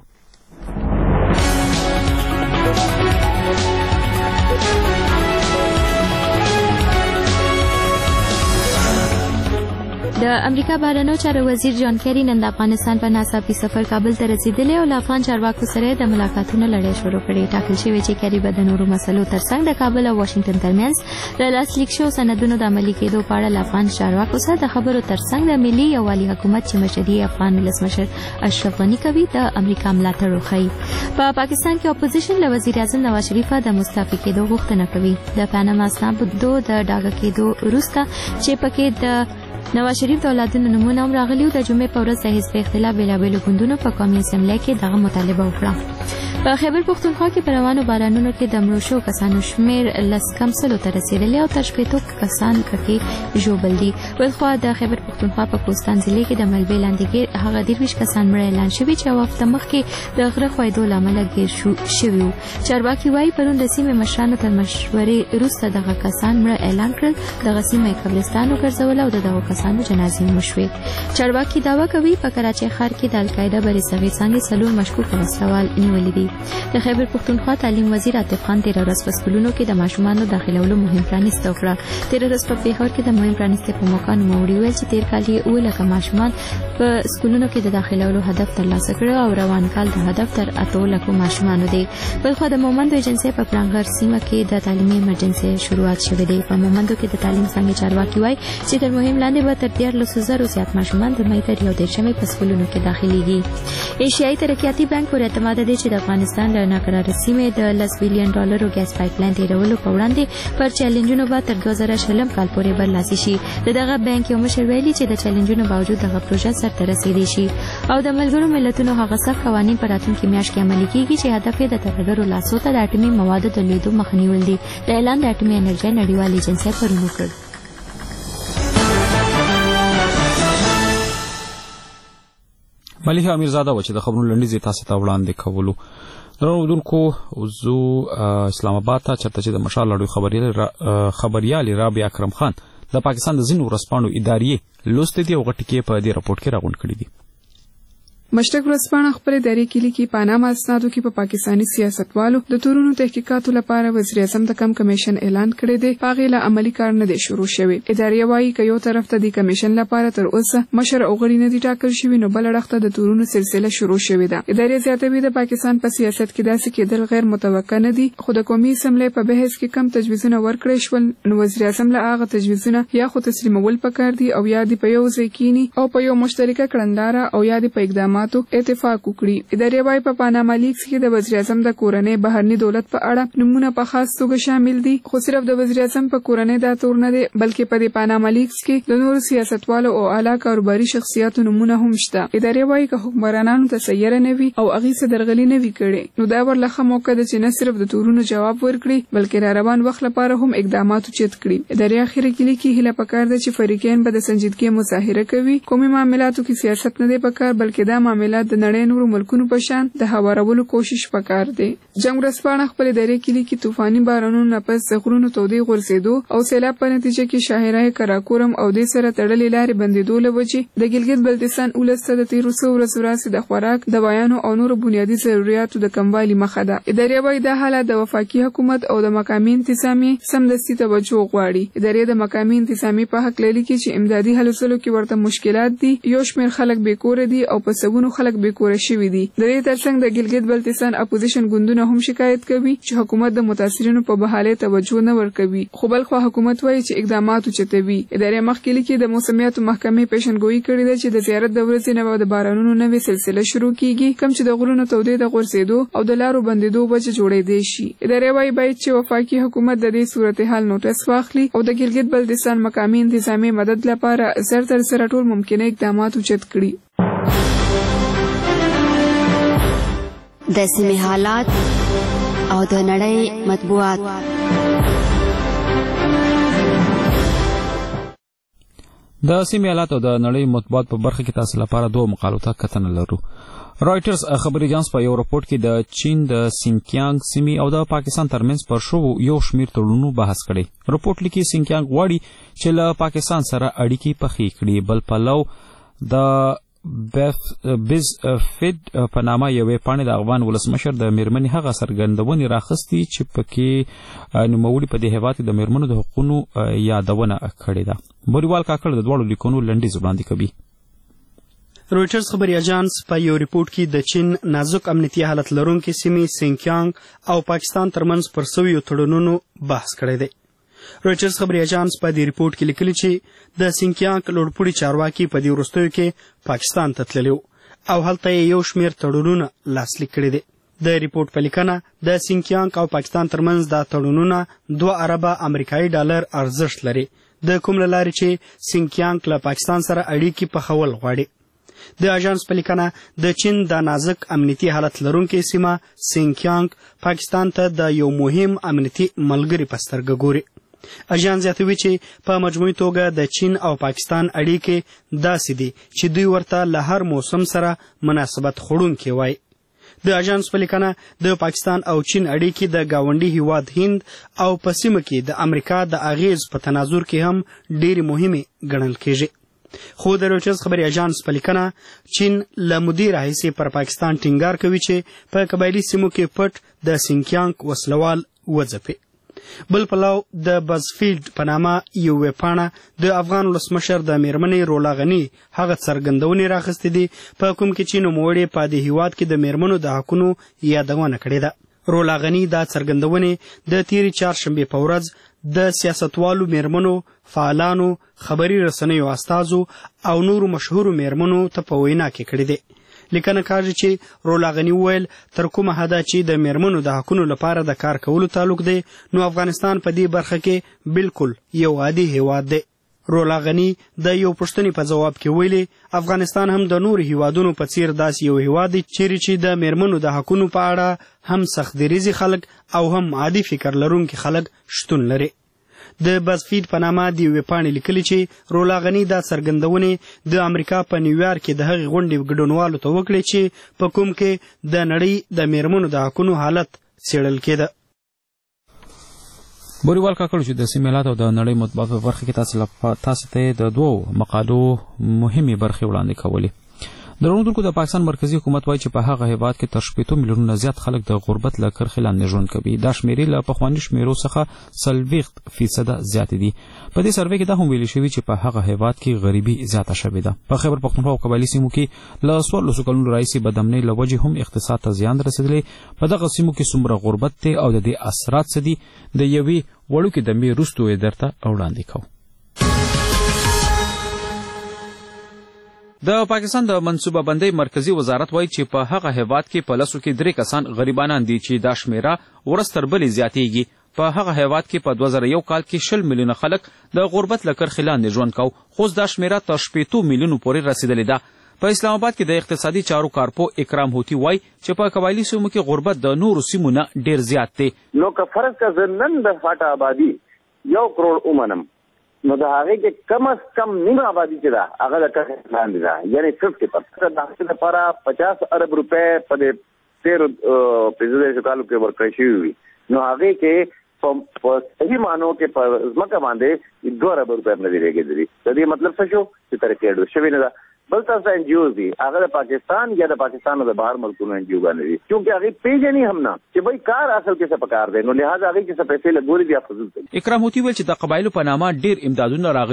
د امریکا بهرنیو چارو وزیر جان کیری نن د افغانستان په ناڅاپي سفر کابل ته رسیدلی او له افغان چارواکو سره د ملاقاتونو لړۍ شروع کړې ټاکل شوې چې کیری به د نورو مسلو ترڅنګ د کابل او واشنگټن ترمنځ له لاسلیک شوو سندونو د عملي کېدو په اړه له افغان چارواکو سره د خبرو ترڅنګ د ملي یووالي حکومت چې مشري افغان ولسمشر اشرف غني کوي د امریکا ملاتړ وښیي په پاکستان کې اپوزیشن له وزیر اعظم نواز شریف د مستعفي کېدو غوښتنه کوي د پاناما اسنادو د ډاګه کېدو وروسته چې پکې د نواز شریف د اولادونو نومونه هم راغلي د جمعې په ورځ د حزب اختلاف بېلابېلو ګوندونو په قومي اسمبلۍ کې دغه مطالبه وکړه په خیبر پښتونخوا کې په روانو بارانونو کې د مړو شوو کسانو شمېر 10 ته رسېدلی او تر 80 کسان پکې ژوبل دي بل خوا د خیبر پښتونخوا په کوستان ضلع کې د ملبې لاندې هغه 23 کسان مړه اعلان شوي چې یو هفته مخکې د غره ښویېدو له امله ګیر شوي وو چارواکي وایي پرون د سیمې مشرانو تر مشورې وروسته دغه کسان مړه اعلان کړل دغه سیمه یې قبرستان وګرځوله او د دغو کسانو جنازې هم وشوې چارواکي دعوه کوي په کراچۍ ښار کې د القاعده بری صغیر څانګې 4 مشکوک وسلوال نیولي دي د خیبر پښتونخوا تعلیم وزیر عاطف خان 13 ورځ په سکولونو کې د ماشومانو داخلولو مهم پرانیسته وکړه 13 ورځ په پیښور کې د مهم پرانیسته په موقع نوموړي ویل چې تیر کال یې 9 لکه ماشومان په سکولونو کې د داخلولو هدف ترلاسه کړ او روان کال د هدف تر 8 لکه ماشومانو دی بلخو د مومندو ایجنسۍ په پلانغر سیمه کې د تعلیمي ایمرجنسي شروعات شوې ده په مومندو کې د تعلیم څنګه چارواکي وایي چې تر مهم لاندې به تر 13,000 زیات ماشومان د مې تر 1 په سکولونو کې داخليږي ایشیایي ترقیاتي بانک پر اعتماد دی چې د افغانستان د ناقراره سیمې د $10 بلین ګیس پایپلاین تیرولو په وړاندې پر چیلنجونو به تر 2020 کال پورې برلاسي شي دغه بانک یو مشر ویلي چې د چیلنجونو باوجود دغه پروژه سرته رسیدي شي او د ملګرو ملتونو هغه سخت قوانين پر راتلونکي میاشت کې عملي کیږي چې هدف یې د ترهګرو لاسو ته د اټومي موادو د لیدو مخنیول دي د اعلان د اټومي انرژي نړیوال ایجنسۍ پرون وکړ ملیحه امیرزاده و چې د خبرونو لنډیز تاسو ته وړاندې کولو درودونکو وزو اسلام آباد ته چرته چې د مشال لړۍ خبريال رابعه اکرم خان د پاکستان د ځینو ورځپاڼو ادارې لوستې دي او غټکې په دې راپورټ کې راغونډ کړي دي مشرق ورځپاڼه خپل اداري کلی کې پاناما اسنادو کې په پاکستاني سیاستوالو د تورونو تحقیقاتو لپاره وزیر اعظم د کم کمیشن اعلان کړی دی هغه له عملی کار نه دی شروع شوی اداري وايي چې یو طرف ته د کمیشن لپاره تر اوسه مشر او غړي نه دي ټاکل شوی نو بل اړخ ته د تورونو سلسله شروع شوې ده اداري زیاتوي د پاکستان په سیاست کې داسې کېدل غیر متوقع نه دي خو د قومي اسمبلی په بحث کې کم تجویزونه ورکړل شول نو وزیر اعظم له هغه تجویزونه یا خو تسلیمول پکار دي او یا د په یو ځای کې او په یو مشترکه کړنداره او یا د په اقداماتو اتفاق وکړي اداري وايي په پاناما لیکس کې د وزیر اعظم د کورنۍ بهرني دولت په اړه نمونه په خاص توګه شامل دي خو صرف د وزیر اعظم په کورنۍ دا تور نه دي بلکې په پاناما لیکس کې د نورو سیاستوالو او اعلی کاروباري شخصیتونو نمونه هم شته اداري وايي چې حکمرانانو ته سیاره نه وي او اغي څه درغلي نه وي کړي نو دا ورلخه موقع ده چې نه صرف د تورونو جواب ورکړي بلکې را روان وخت لپاره هم اقدامات چت کړي اداري اخیری کې لیکي هله پکار ده چې فریقین به د سنجیدګۍ مظاهره کوي قومي معاملاتو کې سیاست نه دی پکار بلکې دا معاملات د نړۍ نورو ملکونو په شان د هوارولو کوشش وکړ دي جنگ ورځپاڼه خپل ادارې کې لیکي طوفاني بارانونو نه پس غرونو تودې غورځېدو او سیلاب په نتیجه کې شاهرای کراکورم او د سره تړلې لارې بندېدو لوجې د ګلګت بلتستان ولسته د 1300 ورځو راسي د خوراک دوايانو او نورو بنیادی ضرورتو د کموالي مخه ده ادارې وايي د حالت د وفاقي حکومت او د مقامي انتظامی سمدستي توجه غواړي ادارې د مقامي انتظامی په حق لري چې امدادي هلو څلو کې ورته مشکلات دي یو شمېر خلک بیکور دي او په سېلابونو خلک بې کوره شوي دي. د دې ترڅنګ د ګلګت بلتستان اپوزیشن ګوندونه هم شکایت کوي چې حکومت د متاثرینو په بحالې توجه نه ورکوي. خو بل خو حکومت وایي چې اقدامات اوچتوي. ادارې مخکې لیکي د موسمیاتو محکمې پیشنګویي کړې ده چې د زیارت د ورځې نه به د بارانونو نوې سلسله شروع کیږي، کوم چې د غرونو تودې د غورځېدو او د لارو بندېدو وجه جوړېدی شي. ادارې وایي باید چې وفاقي حکومت د دې صورتحال نوټس واخلي او د ګلګت بلتستان مقامي انتظامي مدد لپاره زر تر زره ټول ممکنه اقدامات اوچت کړي. د سیمې حالات او د نړۍ مطبوعات. د سیمې حالات او د نړۍ مطبوعات په برخه کې تاسو لپاره دوه مقالو ته کتنه لرو. رائټرز خبري اژانس په یو راپورټ کې د چین د سینکیانګ سیمې او د پاکستان ترمنځ پر شوو یو شمیر تړونونو بحث کړي. راپورټ لیکي سینکیانګ غواړي چې له پاکستان سره اړیکې پخې کړي. بل پلو د بیز فید په نامه یوې پاڼې د افغان ولسمشر د میرمنې هغه څرګندونې راخستې چې پکې نوموړي په دې هېواد کې د میرمنو د حقوقو یادونه کړې ده. بوریوال کاکړ د دواړو لیکونو لنډیز وړاندې کوي. رویټرز خبري اژانس په یو ریپورت کې د چین نازک امنیتي حالت لرونکي سیمې سینکیانګ او پاکستان ترمنځ پر سویو تړونونو بحث کړی دی. رویټرز خبري اژانس په دې ریپورت کې لیکلي چې د سینکیانګ لوړپوړي چارواکي په دې وروستیو کې پاکستان ته تللي او هلته یو شمیر تړونونه لاسلیک کړي دي. د ریپورت په لیکنه د سینکیانګ او پاکستان ترمنځ دا تړونونه 2 اربه امریکایي ډالر ارزښت لري، د کوم له لارې چې سینکیانګ له پاکستان سره اړیکې پخول غواړي. د اژانس په لیکنه د چین د نازک امنیتي حالت لرونکي سیمه سینکیانګ پاکستان ته د یو مهم امنیتي ملګري په سترګه ګوري. اژانس زیاتوي چې په مجموعي توګه د چین او پاکستان اړیکې داسې دي چې دوی ورته له هر موسم سره مناسبت خوړونکي وای. د اژانس په لیکنه د پاکستان او چین اړیکې د گاونډي هیواد هند او په سیمه کې د امریکا د اغیز په تناظر کې هم ډېرې مهمې ګڼل کېږي. خو د رویټرز خبري اژانس په لیکنه چین له مودې راهیسې پر پاکستان ټینګار کوي چې په قبایلي سیمو کې پټ د سینکیانګ وسلوال وځپي. بل پلو د بزفیلډ په نامه یو ویبپاڼه د افغان ولسمشر د میرمنې رولا غني هغه څرګندونې راخستې دي په کوم کې چې نوموړې په دې هیواد کې د میرمنو د حقونو یادونه کړې ده. رولا غني دا څرګندونې د تیرې چهارشنبې په ورځ د سیاستوالو میرمنو، فعالانو، خبري رسنیو استازو او نورو مشهورو میرمنو ته په وینا کې کړې دي. لیکنه کاږي چې رولا غني وویل تر کومه حده چې د میرمنو د حقونو لپاره د کار کولو تعلق دی نو افغانستان په دې برخه کې بالکل یو عادي هیواد دی. رولا غني د یو پوښتنې په جواب کې ویلي افغانستان هم د نورو هیوادونو په څیر داسې یو هیواد دی چیرې چې د میرمنو د حقونو په اړه هم سخت دریځي خلک او هم عادي فکر لرونکي خلک شتون لري. د بزفیډ په نامه د یوې پاڼې لیکلي چې رولا غني دا څرګندونې د امریکا په نیویارک کې د هغې غونډې ګډونوالو ته وکړې چې په کوم کې د نړۍ د میرمنو د حقونو حالت څېړل کېده. بوریوال کاکړ چې د سیمې حالات او د نړۍ مطبوعات په برخه کې تاسو ته د دوو مقالو مهمې برخې وړاندې کولې. د روندونکو د پاکستان مرکزی حکومت وایي چې په هغه هیواد کې تر 8 میلیونه زیات خلک د غربت له کرښې لاندې ژوند کوي. دا شمیرې له پخواني شمیرو څخه 40% زیات دي. په دې سروې کې دا هم ویل شوی چې په هغه هیواد کې غریبي زیاته شوې ده. په خیبر پختونخوا او قبایلي سیمو کې له 14 کلونو راهیسې بدامنۍ له وجې هم اقتصاد ته زیان رسېدلی. په دغه سیمو کې څومره غربت دی او د دې اثرات څه دي د یوې وړوکې دمې وروسته یې درته وړاندې کوو. د پاکستان د منصوبه بندۍ مرکزی وزارت وایي چې په هغه هیواد کې په لسو کې 3 کسان غریبانان دي چې دا شمیره ورځ تر بلې زیاتیږي. په هغه هیواد کې په 2001 کال کې 20 میلیونه خلک د غربت له کرښې لاندې ژوند کوي، خو دا شمیره تر 8 میلیونو پورې رسیدلې ده. په اسلام آباد کې د اقتصادي چارو کارپو اکرام هوتی وایي چې په قبایلي سیمو کې غربت د نورو سیمو نه ډیر زیات دی. نو که فرض کړه نن د فاټا آبادی 1 کروڑ ومنم نو د هغه کې کم از کم نیمه آبادی چې ده هغه د کرښې لاندې ده، یعنی 50%. د هغې لپاره 50 ارب روپۍ په دې 13 کالو کې ورکړی شوي وي، نو هغې کې په صحیح معنو کې په ځمکه باندې 2 ارب روپۍ نه دي لګېدلي. د دې مطلب څه شو چې ترقي ډېر شوې نه ده. بل تاسو انجیوز دي هغه د پاکستان یا د پاکستان د بهر ملکونو انجیوګانې دي، چونکې هغې پیژني هم نه چې وایي کار اصل کې څه پکار دی، نو لهذا هغې کې څه پیسې لګولې بیا فضول کوي. اکرام هوتی ویل چې د قبایلو په نامه ډېر امدادونه راغلي،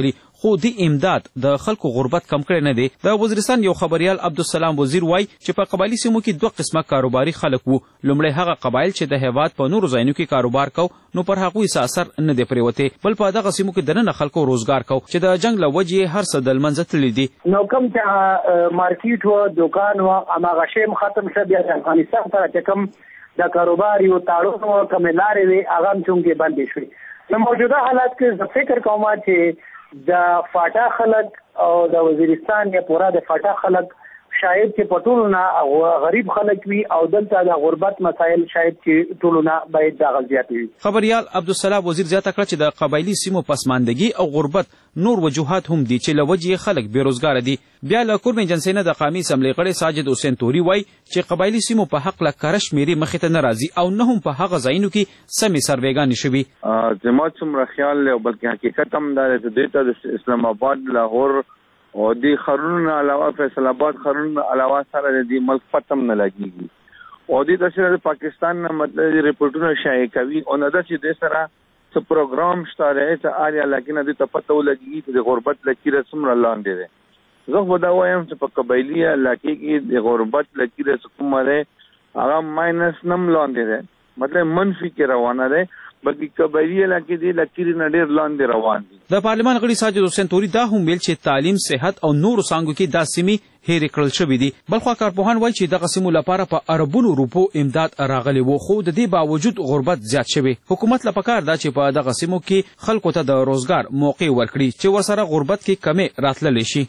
خو د امداد د خلکو غربت کم کړی نه دی. د وزیرستان یو خبريال عبدالسلام وزیر وایي چې په قبایلي سیمو کې دوه قسمه کاروباري خلک وو. لومړی هغه قبایل چې د هیواد په نورو ځایونو کې کاروبار کو نو پر هغوی څه اثر نه دی پرېوتی، بل په دغه سیمو کې دننه خلکو روزګار کو چې د جنګ له وجې هر څه د لمنځه تللي دي. نو کوم چې مارکیټ و دوکان و هماغه شی ختم شه، بیا د افغانستان سره چې کوم د کاروبار یو تړون و کومې لارې وې هغه هم چونکې بندې شوې. نو موجوده حالات کې زه فکر کوم چې د فاټا خلک او د وزیرستان یا پورا د فاټا خلک شاید چې په ټولو نه غریب خلک وي او دلته د غربت مسایل شاید چې ټولو نه باید دغه زیات وي. خبريال عبدالسلام وزیر زیاته کړه چې د قبایلي سیمو پسماندګي او غربت نور وجوهات هم دي چې له وجې خلک بیروزګاره دي. بیا له کورم ایجنسۍ نه د قامي اسمبلۍ غړی ساجد حسین توري وایي چې قبایلي سیمو په حق له کره شمېرې مخې ته نه راځي او نه هم په هغه ځایونو کې سمې سروېګانې شوي. زما څومره خیال دی او بلکې حقیقت هم دا دی چې دې ته د اسلام آباد، لاهور او د خرونو علاوه فیصل آباد خرونو علاوه سره د ملک پتم نه لګیږي او د تاسو پاکستان نه مطلب ریپورتونه شایع کوي او نه چې د سره څه پروګرام شته چې آلیا لکه نه د پته ولګي چې د غربت لکیره څومره لاندې ده. زه خو دا وایم چې په قبایلی علاقې کې د غربت لکیره څومره ده هغه ماینس نم لاندې ده، مطلب منفي کې روانه ده، بلکې قبایلی علاقې دي لکیرې نه ډېر لاندې روان دي. د پارلمان غړي ساجد حسین توري دا هم ویل چې تعلیم، صحت او نورو څانګو کې دا سیمې هېرې کړل شوې دي. بلخوا کارپوهان وایي چې دغه سیمو لپاره په اربونو روپو امداد راغلی و، خو د دې باوجود غربت زیات شوی. حکومت له پکار ده چې په دغه سیمو کې خلکو ته د روزګار موقع ورکړي چې ورسره غربت کې کمې راتللی شي.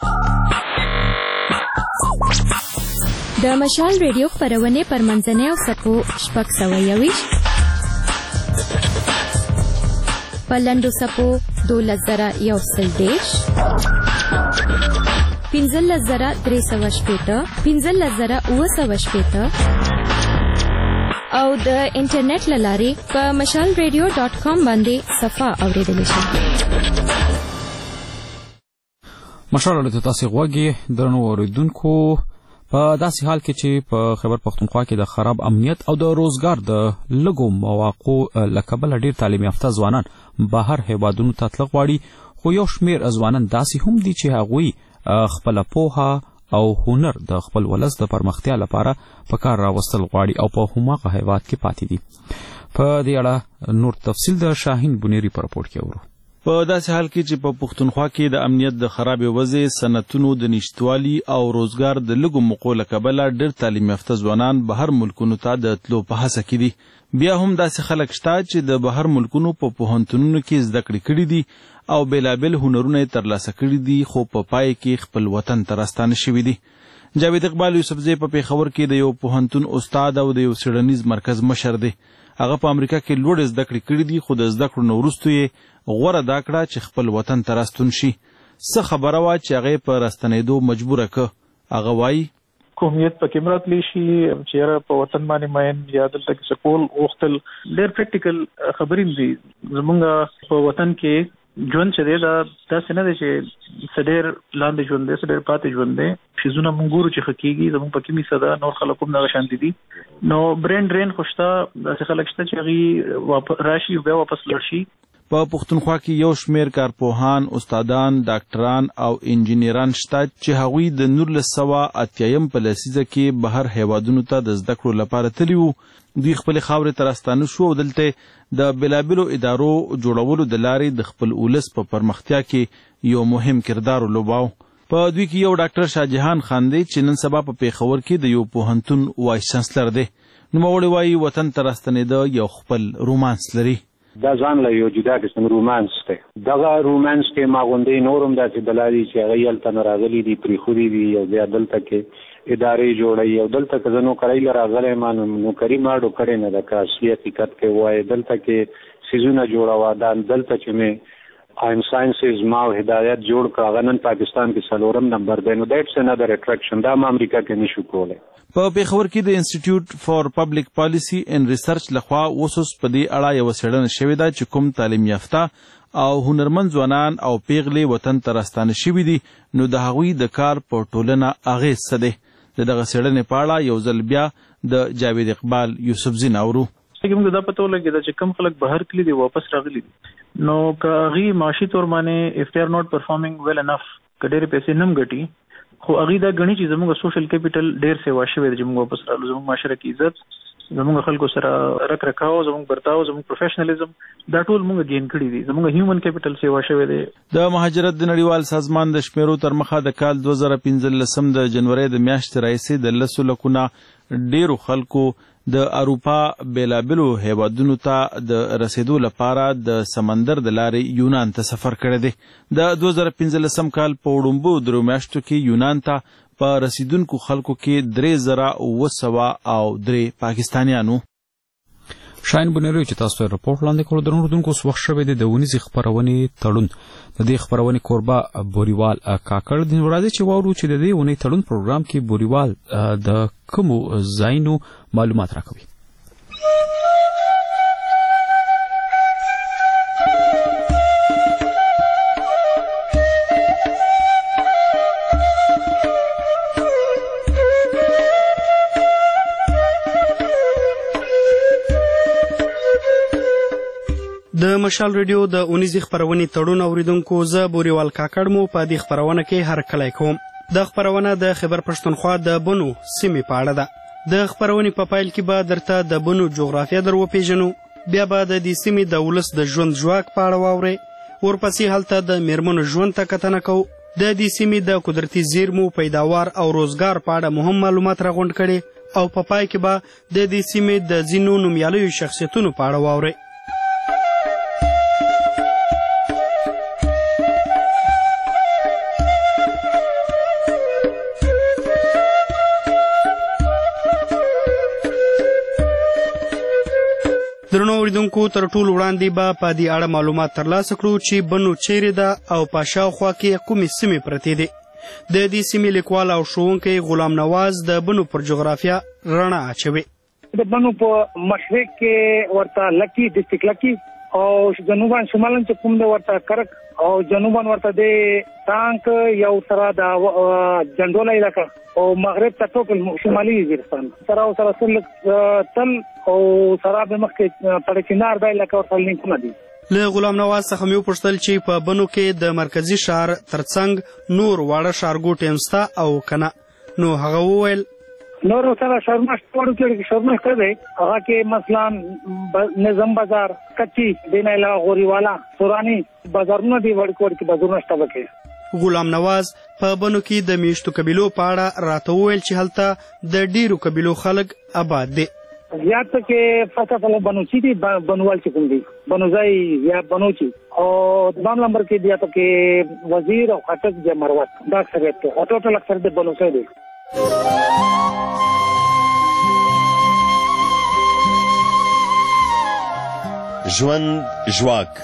د مشال ریډیو خپرونې پر منځنۍ او سپو 621 په لنډو سپو 12,110 15,360 15,960 او د انټرنیټ له لارې په mashalradio.com باندې صفحه اوریدلی شئ. مشال ته تاسو غوږی درنو اوریدونکو، په داسې حال کې چې په خیبر پښتونخوا کې د خراب امنیت او د روزګار د لږو مواقعو له کبله ډېر تعلیم یافته ځوانان بهر هیوادونو ته تلل غواړي، خو یو شمېر ځوانان داسې هم دي چې هغوی خپله پوهه او هنر د خپل ولس د پرمختیا لپاره په کار راوستل غواړي او په هماغه هیواد کې پاتې دي. په دې اړه نور تفصیل د شاهین بنيري په راپور کې اورو. په داسې حال کې چې په پښتونخوا کې د امنیت د خرابې وضع، صنعتونو د نشتوالي او روزګار د لږو موقعو له کبله ډېر تعلیم یافته ځوانان بهر ملکونو ته د تلو په هڅه کې دي. بیا هم داسې خلک شته چې د بهر ملکونو په پوهنتونونو کې زده کړې کړي دي او بېلابېل هنرونه یې ترلاسه کړي دي، خو په پای کې خپل وطن ته راستانه شوي دي. جاوید اقبال یوسفزی په پېښور کې د یو پوهنتون استاد او د یو څېړنیز مرکز مشر دی. هغه په امریکا کې لوړې زده کړې کړي دي، خو د زده کړو نه وروسته یې غوره دا کړه چې خپل وطن ته راستون شي. څه خبره وه چې هغه یې په راستنېدو مجبوره که. هغه وایي قومیت پکې مراتلی شي چې یاره په وطن باندې مین یا دلته کې سکول غوښتل ډېر پریکټیکل خبرې دي. زمونږ په وطن کې ژوند چې دی دا داسې نه دی چې څه ډېر لاندې ژوند دی، څه ډېر پاتې ژوند دی. څیزونه مونږ ګورو چې ښه کېږي، زمونږ په کې میسه ده، نور خلک هم دغه شانتې دي. نو برین ډرین خو شته، داسې خلک شته چې هغوی راشي بیا واپس لاړ شي. په پښتونخوا کې یو شمېر کارپوهان، استادان، ډاکټران او انجینران شته چې هغوی د 1980 په لسیزه کې بهر هیوادونو ته د زده کړو لپاره تللي وو. دوی خپلې خاورې ته راستانه شو او دلته د بېلابېلو ادارو جوړولو د لارې د خپل ولس په پرمختیا کې یو مهم کردار ولوباو. په دوی کې یو ډاکټر شاهجهان خان دی چې نن سبا په پېښور کې د یو پوهنتون وایس چانسلر دی. نوموړی وایي وطن ته راستنېده یو خپل رومانس لري. دا ځان له یو جدا قسم رومانس دی. دغه رومانس کې ما غوندې نور هم داسې بلادي چې هغوی هلته نه راغلي دي، پرېښودي دي، یو بیا دلته کې ادارې جوړوي او دلته که زه نوکرۍ له راغلی ما نوکري ما ډو کړې نه ده، که اصلي حقیقت کې ووایې دلته کې څیزونه جوړوه. دا دلته چې مې آیم ساینسز ما هدایت جوړ کړ، هغه نن پاکستان کې 4 نمبر دی. نو دیټس انادر اټریکشن، دا ما امریکا کې نشو کولی. په پېښور کې د انسټیټیوټ فار پبلک پالیسي اینڈ ریسرچ لخوا اوس په دې اړه یوه څېړنه شوې ده چې کوم تعلیم یافته او هنرمند ځوانان او پیغلې وطن ته راستانه شوي دي، نو د هغوی د کار په ټولنه اغېز څه دی. د دغه څېړنې په اړه یو ځل بیا د جاوید اقبال یوسفزي اورو. موږ دا پته ولګېده چې کم خلک بهر کلی دي واپس راغلي دي نو که هغې معاشي طور باندې if they are not performing well enough که ډېرې پیسې نه هم ګټي خو هغې دا ګڼي چې زموږ سوشل کیپیټل ډېر سیوا شوی دی چې موږ واپس راغلو زموږ معاشره کې عزت زموږ خلکو سره رک رکاو زموږ برتاو زموږ پروفیشنلیزم دا ټول موږ ګین کړي دي زموږ هیومن کیپیټل سیوا شوی دی. د مهاجرت د نړیوال سازمان د شمیرو تر مخه د کال 2015 د جنوري د میاشتې راهیسې د 10 لکونه ډیرو خلکو د اروپا بیلابلو هیوادونو ته د رسیدو لپاره د سمندر د لارې یونان ته سفر کړی دی. د 2015 کال په وړومبو درو میاشتو کې یونان ته په رسیدونکو خلکو کې 3903 پاکستانیانو. شاین بنیروي چې تاسو ته راپورټ لاندې کړو د اردوونکو وخت شوی دی د ونیزې خپرونې تړون د دې خپرونې کوربه بوریوال کاکړ د ورځې چې واورو چې د دې ونې تړون پروګرام کې بوریوال د کومو ځایونو معلومات راکوي. د مشال ریډیو د اونیزې خپرونې تړون اوریدونکو زه بوریوال کاکړ مو په دې خپرونه کې هرکلی کوم. د خپرونه د خیبر پښتونخوا د بنو سیمې په اړه ده. د خپرونې په پیل کې به درته د بنو جغرافیه در وپیژنو، بیا به د دې سیمې د ولس د ژوند ژواک په اړه واورئ، ورپسې هلته د میرمنو ژوند ته کتنه کوو، د دې سیمې د قدرتي زیرمو پیداوار او روزګار په اړه مهم معلومات راغونډ کړي او په پای کې به د دې سیمې د ځینو نومیالیو شخصیتونو په اړه واورئ. درنو اوریدونکو تر ټولو وړاندې به په دې اړه معلومات ترلاسه کړو چې بنو چیرې ده او په شاوخوا کې کومې سیمې پرتې دي. د دې سیمې لیکوال او ښوونکی غلام نواز د بنو پر جغرافیه رڼا اچوي. د بنو په مشرق کې ورته لکی ډسټریکټ لکی او جنوبان شمالن چې کوم د ورته کرک او جنوبان ورته د تانک یو سره د جندولا علاقه او مغرب ته ټوکل شمالي وزیرستان سره او سره تل او سره به مخکې پړکینار د علاقه ورته لیکونه دي. له غلام نواز څخه مې وپوښتل چې په بنو کې د مرکزی ښار ترڅنګ نور واړه ښارګوټي هم سته او که نه، نو هغه وویل نور سره شرمښت وړو کې شرمښت دی هغه کې مثلا نظام بازار کچی دینه علاوه غوریوالا سورانی بازارونه دی وړکوړ کې بازارونه شته وکړي. غلام نواز په بنو کې د میشتو قبیلو په اړه راته وویل چې هلته د ډیرو قبیلو خلک آباد دي. زیات کې فصل بنوچی دي بنوال چې کوم دي بنوځای یا بنوچی او دوام نمبر کې بیا کې وزیر او خټک د مروت دا اکثریت او ټوټل اکثر د بنوځای دي. ژوند ژواک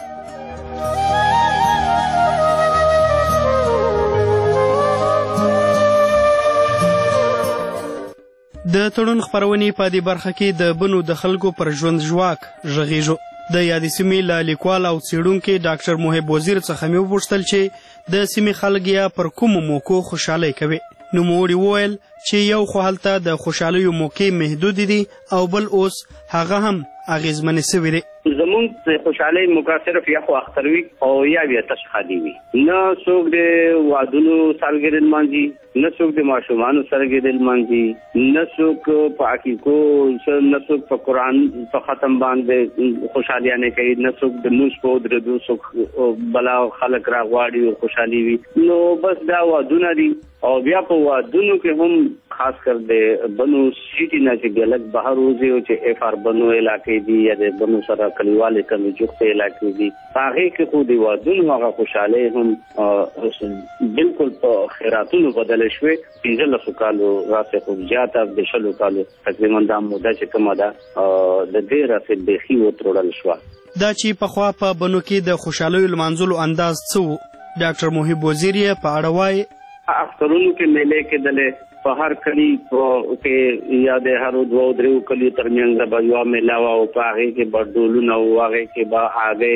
د تړون خپرونې په دې برخه کې د بنو د خلکو پر ژوند ژواک غږیږو. د یادې سیمې له لیکوال او څېړونکي ډاکټر محب وزیر څخه مې وپوښتل چې د سیمې خلک یا پر کومو موقعو خوشحالۍ کوي. نوموړي وویل چې یو خو هلته د خوشحالیو موقع محدود دي او بل اوس هغه هم اغیزمنې سوي دي. زمونږ د خوشحالۍ موقع صرف یا خو اختر وي او یا بیا تش خالي وي، نه څوک د وادونو سالګرې لمانځي، نه څوک د ماشومانو سالګرې لمانځي، نه څوک په عقیقو، نه څوک په قرآن په ختم باندې خوشحالیانې کوي، نه څوک د لمونځ په ودرېدو څوک بلا خلک راغواړي او خوشحالي وي. نو بس دا وادونه دي او بیا په وادونو کې هم خاص کر د بنو سیټي نه چې ګلک بهر وځي او چې اف ار بنو علاقې دي یا د بنو سره کلیوالې کمې جوخته علاقې دي هغې کې خو د وادونو هغه خوشحالۍ هم بالکل په خیراتونو بدله شوې. 15 کالو راسې خو زیاته د 20 کالو تقریبا دا موده چې کومه ده د دې راسې بیخي وتړل شوه. دا چې پخوا په بنو کې د خوشحالیو لمانځلو انداز څه و؟ ډاکټر محب وزیر یې په اړه وایي اخترونو کې میلې کېدلې په هر کلي کې یا د هرو دوو دریو کلیو ترمنځ به یوه میله وه او په هغې کې به ډولونه وو، هغې کې به هګۍ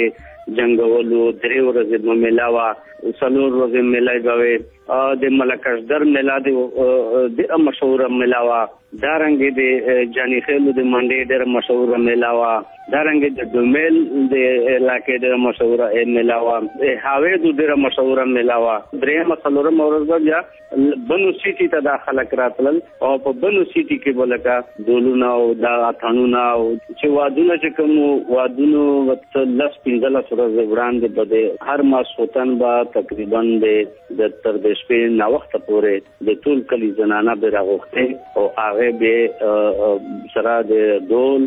جنگولو 3 ورځې به میله وه 4 ورځې میله به وې د ملکشدر میله ډېره مشهوره میله وه دارنګې د جاني خیلو د منډې ډېره مشهوره میله وه دارنګې د ډومیل د علاقې ډېره مشهوره میله وه هاویدو ډېره مشهوره میله وه 3 څلورمه ورځ به بیا بنو سیټي ته دا خلک راتلل او په بنو سیټي کې به لکه دولونه او دا اتڼونه او چې وادونه چې کوم وادونو 10-15 ورځې وړاندې به د هر ماسخوتن به تقریبا د تر د شپې ناوخته پورې د ټول کلي زنانه به راغوښتې او هغه به سره د دول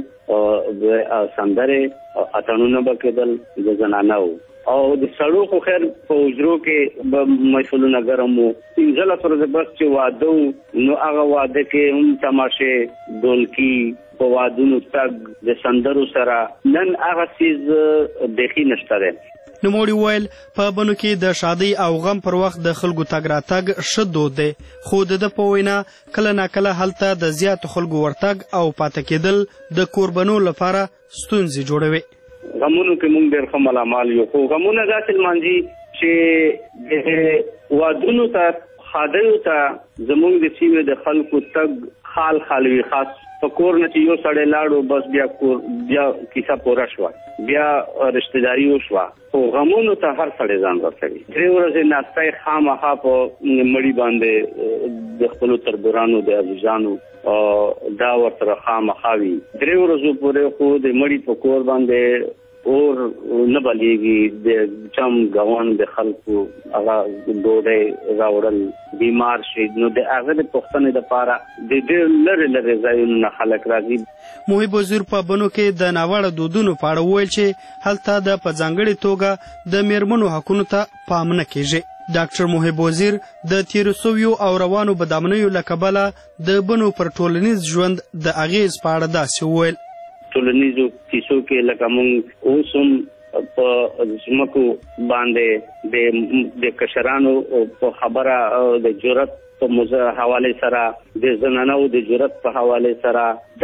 سندرې اتڼونه به کېدل د زنانه او د سړو خو خیر په حجرو کې به محفلونه ګرم وو 15 ورځې بس چې واده نو هغه واده کې هم تماشې ډولکي په وادونو تګ د سندرو سره نن هغه څیز بیخي نشته دی. نوموړي وویل په بنو کې د شادۍ او غم پر وخت د خلکو تګ راتګ ښه دود دی خو د ده په وینا کله ناکله هلته د زیاتو خلکو ورتګ او پاته کېدل د کوربنو لپاره ستونزې جوړوي. غمونو کې موږ ډېر ښه ملامال یو خو غمونه داسې لمانځي چې د وادونو ته ښادیو ته زموږ د سیمې د خلکو تګ خال وي خاص په کور نه چې یو سړی لاړو بس بیا کیسه پوره شوه بیا رشتهداري وشوه خو غمونو ته هر سړی ځان رسوي 3 ورځې ناستی خامخا په مړي باندې د خپلو تربورانو د عزیزانو دا ورسره خامخا وي 3 ورځو پورې خو د مړي په کور باندې اور نه بلیږي د چم ګاون د خلکو هغه ډوډۍ راوړل بیمار شي نو د هغه د پوښتنې لپاره د ډېر لرې ځایونو نه خلک راځي. محب وزیر په بنو کې د ناوړه دودونو په اړه وویل چې هلته د په ځانګړې توګه د میرمنو حقونو ته پام نه کیږي. ډاکټر محب وزیر د تیرو سویو او روانو بدامنیو له کبله د بنو پر ټولنیز ژوند د اغیز په اړه داسې وویل. ټولنیزو کیسو کې لکه موږ اوس هم په ځمکو باندې د کشرانو په خبره د جرأت په حواله سره د زنانو د جرأت په حواله سره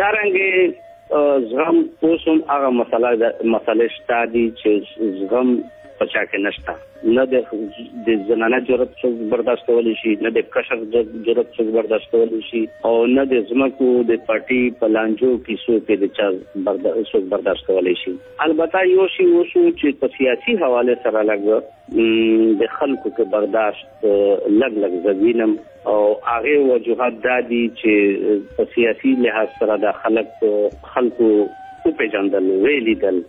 دارنګې زغم اوس هم هغه مسله شته دي چې زغم په چا کې نشته نه د زنانه جرأت څوک برداشت کولی شي نه د کشر جرأت څوک برداشت کولی شي او نه د ځمکو د پارټي په لانجو کیسو کې د چا څوک برداشت کولی شي. البته یو شی وشو چې په سیاسي حواله سره لږ د خلکو کې برداشت لږ زوینم او هغه وجوهات دادي چې په سیاسي لحاظ سره د خلکو په پیژندل ویلیدل.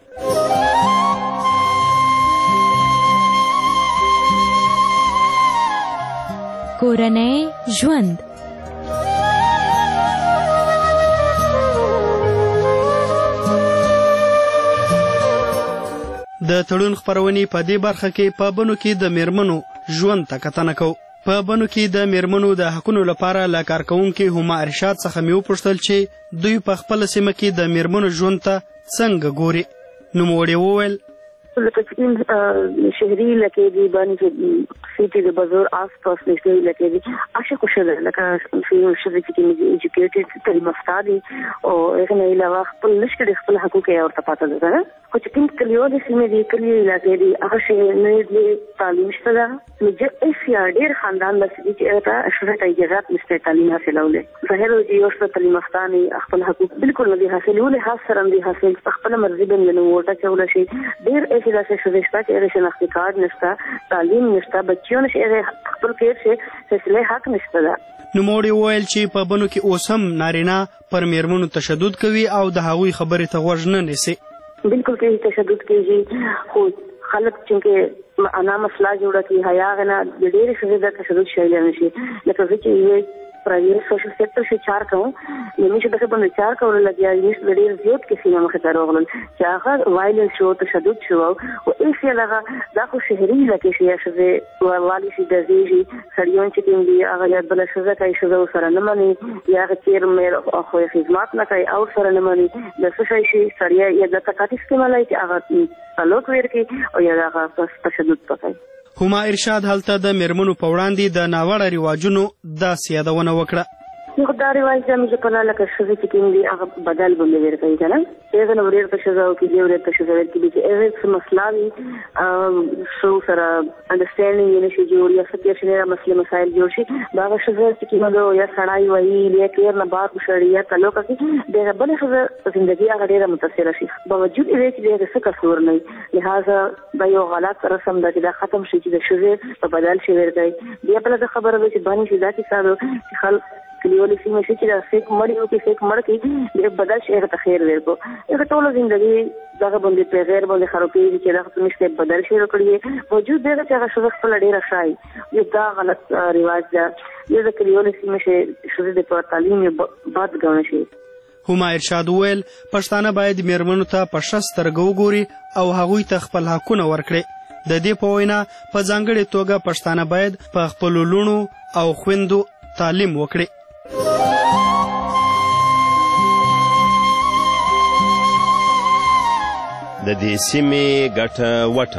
کورنۍ ژوند د تړون خپرونې په دې برخه کې په بنو کې د میرمنو ژوند ته کتنه کوو. په بنو کې د میرمنو د حقونو لپاره له کارکوونکي هما ارشاد څخه مې وپوښتل چې دوی په خپله سیمه کې د میرمنو ژوند ته څنګه ګوري. نوموړي وویل تقریبا شهری لکه دی باندې سیټي د بازار آس پاس نشته لکه دی عاشق شوه لکه فيو شوه چې ایجوکیټډ تعلیم یافته دي او هغه نه علاوه خپل نشکړي خپل حقوق یې ورته پاتې ده خو چې کوم کلیو د سیمې دی کلیو علاقې دی هغه شی نه دی تعلیم شته ده نو چې ایسیا ډیر خاندان لسي چې هغه شوه اجازه نشته تعلیم حاصلوله ظاهر دی یو څه تعلیم یافته خپل حقوق بالکل نه دي حاصلوله خاص سره دي حاصل خپل مرزي باندې نو ورته چول شي ډیر چې داسې شوه چې هغه شناختی کارت نشته تعلیم نشته بچیو نشه خپل کې څه فیصله حق نشته ده. نوموړي وویل چې په بنو کې اوس هم نارینه پر میرمنو تشدد کوي او د هغوی خبرې ته غوږ نه نیسي. بالکل کې تشدد کېږي خو خلک چې انا مسله جوړه کی حیا غنا د ډېر څه د تشدد شایل نشي لکه چې پرایویټ سوشل سیکټر شي چار کوم نو چې دغه باندې چار کول لګیا یې ډېر زیات کې سیمه مخ ته راغلل چې هغه وایلنس شو تشدد شو او ایس یې لغه دا خو شهري لکه شي چې والی شي د زیږي سړیون چې کوم دی هغه یاد بل شزه کوي شزه سره نه مانی یا غیر مې خو خدمات نه کوي او سره نه مانی د څه شي سړی یا د تکاتي استعمالای چې هغه تعلق ورکی او یا هغه تشدد کوي. هما ارشاد هلته د میرمنو په وړاندې د ناوړه رواجونو داسې یادونه وکړه. یو دا رواج دا مې چې په لکه ښځې چې کوم دي هغه بدل به مې ورکوي که نه هغه نه ورېر ته ښځه وکړي ورېر ته ښځه ورکړي چې هغه څه مسله وي شو سره انډرسټینډینګ یې نه شي جوړ یا څه تېر شي نه مسلې مسایل جوړ شي د هغه ښځه چې کومه ده یا سړی وایي یا کور نه بار وشړي یا تعلق کوي د هغه بلې ښځه په زندګي هغه ډېره متاثره شي باوجود یې چې د هغه څه قصور نه وي لهذا دا یو غلط رسم ده چې دا ختم شي چې د ښځې په بدل شي ورکوي بیا بله دا خبره ده چې بانې شي دا کیسه ده چې خلک کلیوالي سیمه شي چې دا فیک مړ یو کې فیک مړ کې د بدل شي هغه ته خیر ورکو هغه ټوله زندګي دغه باندې په غیر باندې خرابېږي چې دغه څه مشته بدل شي وکړي موجود دی چې هغه ښځه خپله ډېره ښایي یو دا غلط رواج ده یو د کلیوالي سیمه شي ښځې د په تعلیم بد ګڼل شي. هما ارشاد وویل پښتانه باید میرمنو ته په ښه سترګه وګوري او هغوی ته خپل حقونه ورکړي. د دې په وینا په ځانګړې توګه پښتانه باید په خپلو لوڼو او خویندو تعلیم وکړي. د دې سیمې ګټه وټه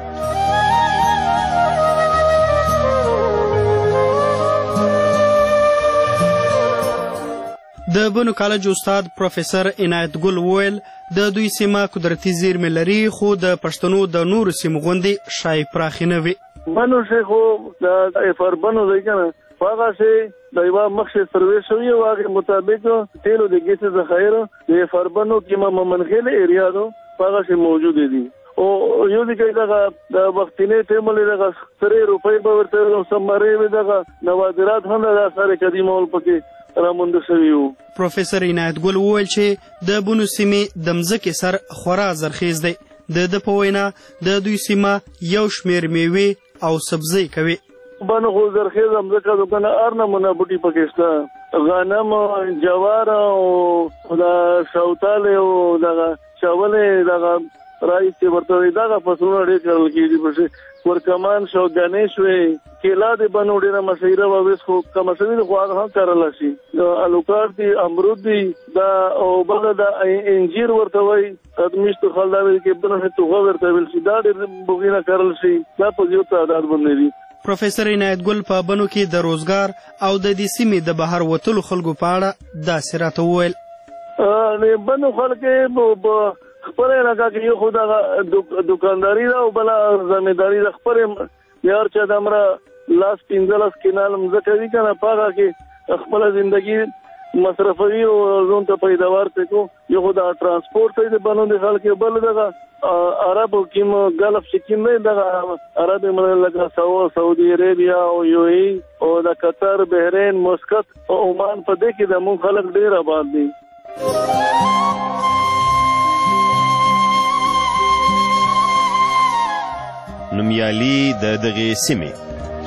د بنو کالج استاد پروفیسر عنایت ګل وویل د دوی سیمه قدرتي زیرمې لري خو د پښتنو د نورو سیمو غوندې شای پراخې نه وي. بنو شي خو د افربنو دی که نه هغه شی د یوه مخکې سروې شوي او هغې مطابق تیلو د ګیسې ذخایر د افربنو کې مومنخیل ایریا ده هغه شی موجودې دي او یو دي کې دغه د وختینې ټیملې دغه سرې روپۍ به ورته سمرې وي دغه نوادرات هم د اثار قدیمه ول پکې رامنده شوي وو. پروفیسر عنایت ګل وویل چې د بنو سیمې د مځکې سر خورا زرخیز دی. د په وینا د دوی سیمه یو شمېر میوې او سبزۍ کوي. بنو خو زرخیز مځکه ده که نه هر نمونه بوټي پکې شته غنم جوار او د شوتالې او دغه چاولې دغه رایس چې ورته وایي دغه فصلونه ډېر کرل کېږي پکې ورکمان شوګانې شوې کیلا د بنو ډېره مشهوره وه اوس خو کمه شوي ده خو هغه هم کرلی شي الوکار دي امرود دي دا او بله د انجیر ورته وایي میشتو خل دا ویل کې بله توغه ورته ویل شي دا ډېر بوغینه کرل شي دا په زیات تعداد باندې دي. پروفیسر عنایت ګل په بنو کې د روزګار او د دې سیمې د بهر وتلو خلکو په اړه داسې راته وویل بنو خلک خپل علاقه کې یو خو دغه دکانداري ده او بله زمینداري ده خپل یار چې د همره لاس 15 کنال مځکه وي که نه په هغه کې خپله زندګي مصرفوي او ځان ته پیداوار پکې کو یو خو د ترانسپورټ دی د بنو د خلک بل دغه عرب کوم غلف شکیم دی دغه عرب مملکت سعودي عربیا او یو ای او د قطر بحرین مسقط او عمان په دې کې د مون خلک ډیر آباد دي. نومیالي د دغه سیمې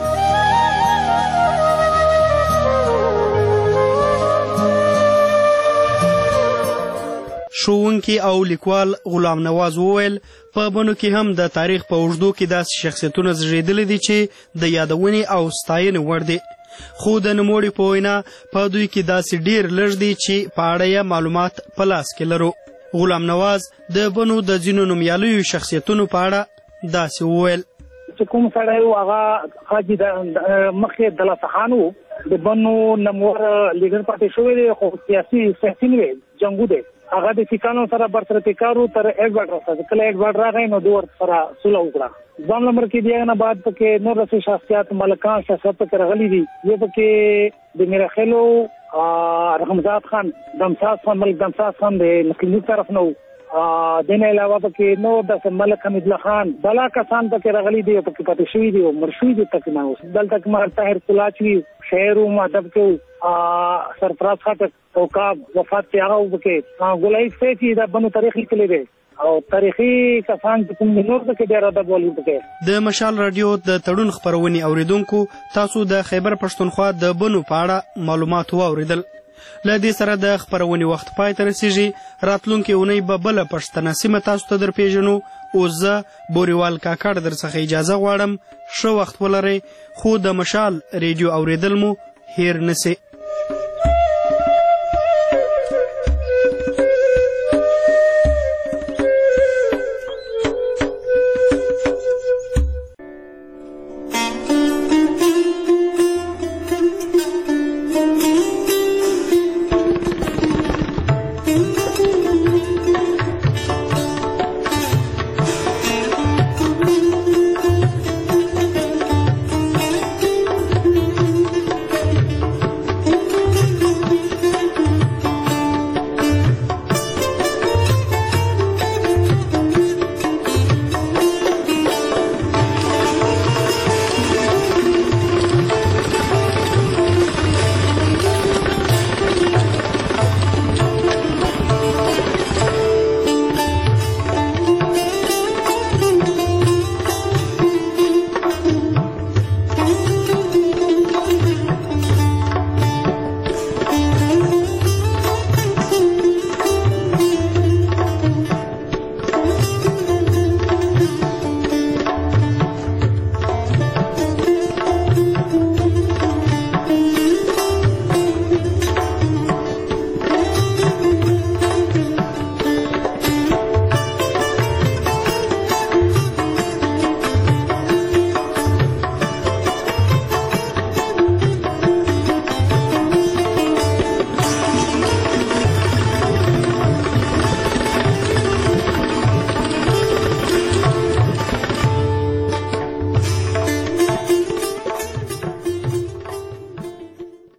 ښوونکی او لیکوال غلام نواز وویل په بنو کې هم د تاریخ په اوږدو کې داسې شخصیتونه زیږېدلي دي چې د یادونې او ستاینې وړ دي خو د نوموړي په وینا په دوی کې داسې ډېر لږ دي چې په اړه یې معلومات په لاس کې لرو. غلام نواز د بنو د ځینو نومیالیو شخصیتونو په اړه داسې وویل چې کوم سړی و هغه حاجي مخکې دلاسه خان و د بنو نمور لیډر پاتې شوی دی خو سیاسي نه جنګو دی هغه د سیکانو سره برسرتي کارو تر ایډوارډ راځي کله ایډوارډ راغی نو دوی سره سوله وکړه ځان نمبر کې دی نه بعد پکې نور رسي شخصیت ملکان شخصیت پکې راغلي دي یو پکې د میرخلو رحمزاد خان دمساز خان ملک دمساز خان د مسلمي طرف نو دنه علاوه پکې نو د ملک حمید الله خان بلا کسان پکې راغلي دي پکې پاتې شوی دي او مرشوی دي تک نه اوس دلته کې مار طاهر کلاچوي شعر او ادب کې سرفراز خاطر او کا وفات ته هغه وکړي ګولای سپیسی دا بنو تاریخ لیکلي دي او تاریخي کسان چې کوم نور د ډیر ادب ولې پکې د مشال رادیو د تړون خبرونې اوریدونکو تاسو د خیبر پښتونخوا د بنو په اړه معلومات واوریدل. له دې سره د خبرونې وخت پای ته رسیږي. راتلونکې اونۍ به بله پښتنه سیمه تاسو ته درپېژنو. اوس زه بوریوال کاکړ درڅخه اجازه غواړم. ښه وخت ولرئ خو د مشال ریډیو اوریدل مو هیر نسئ.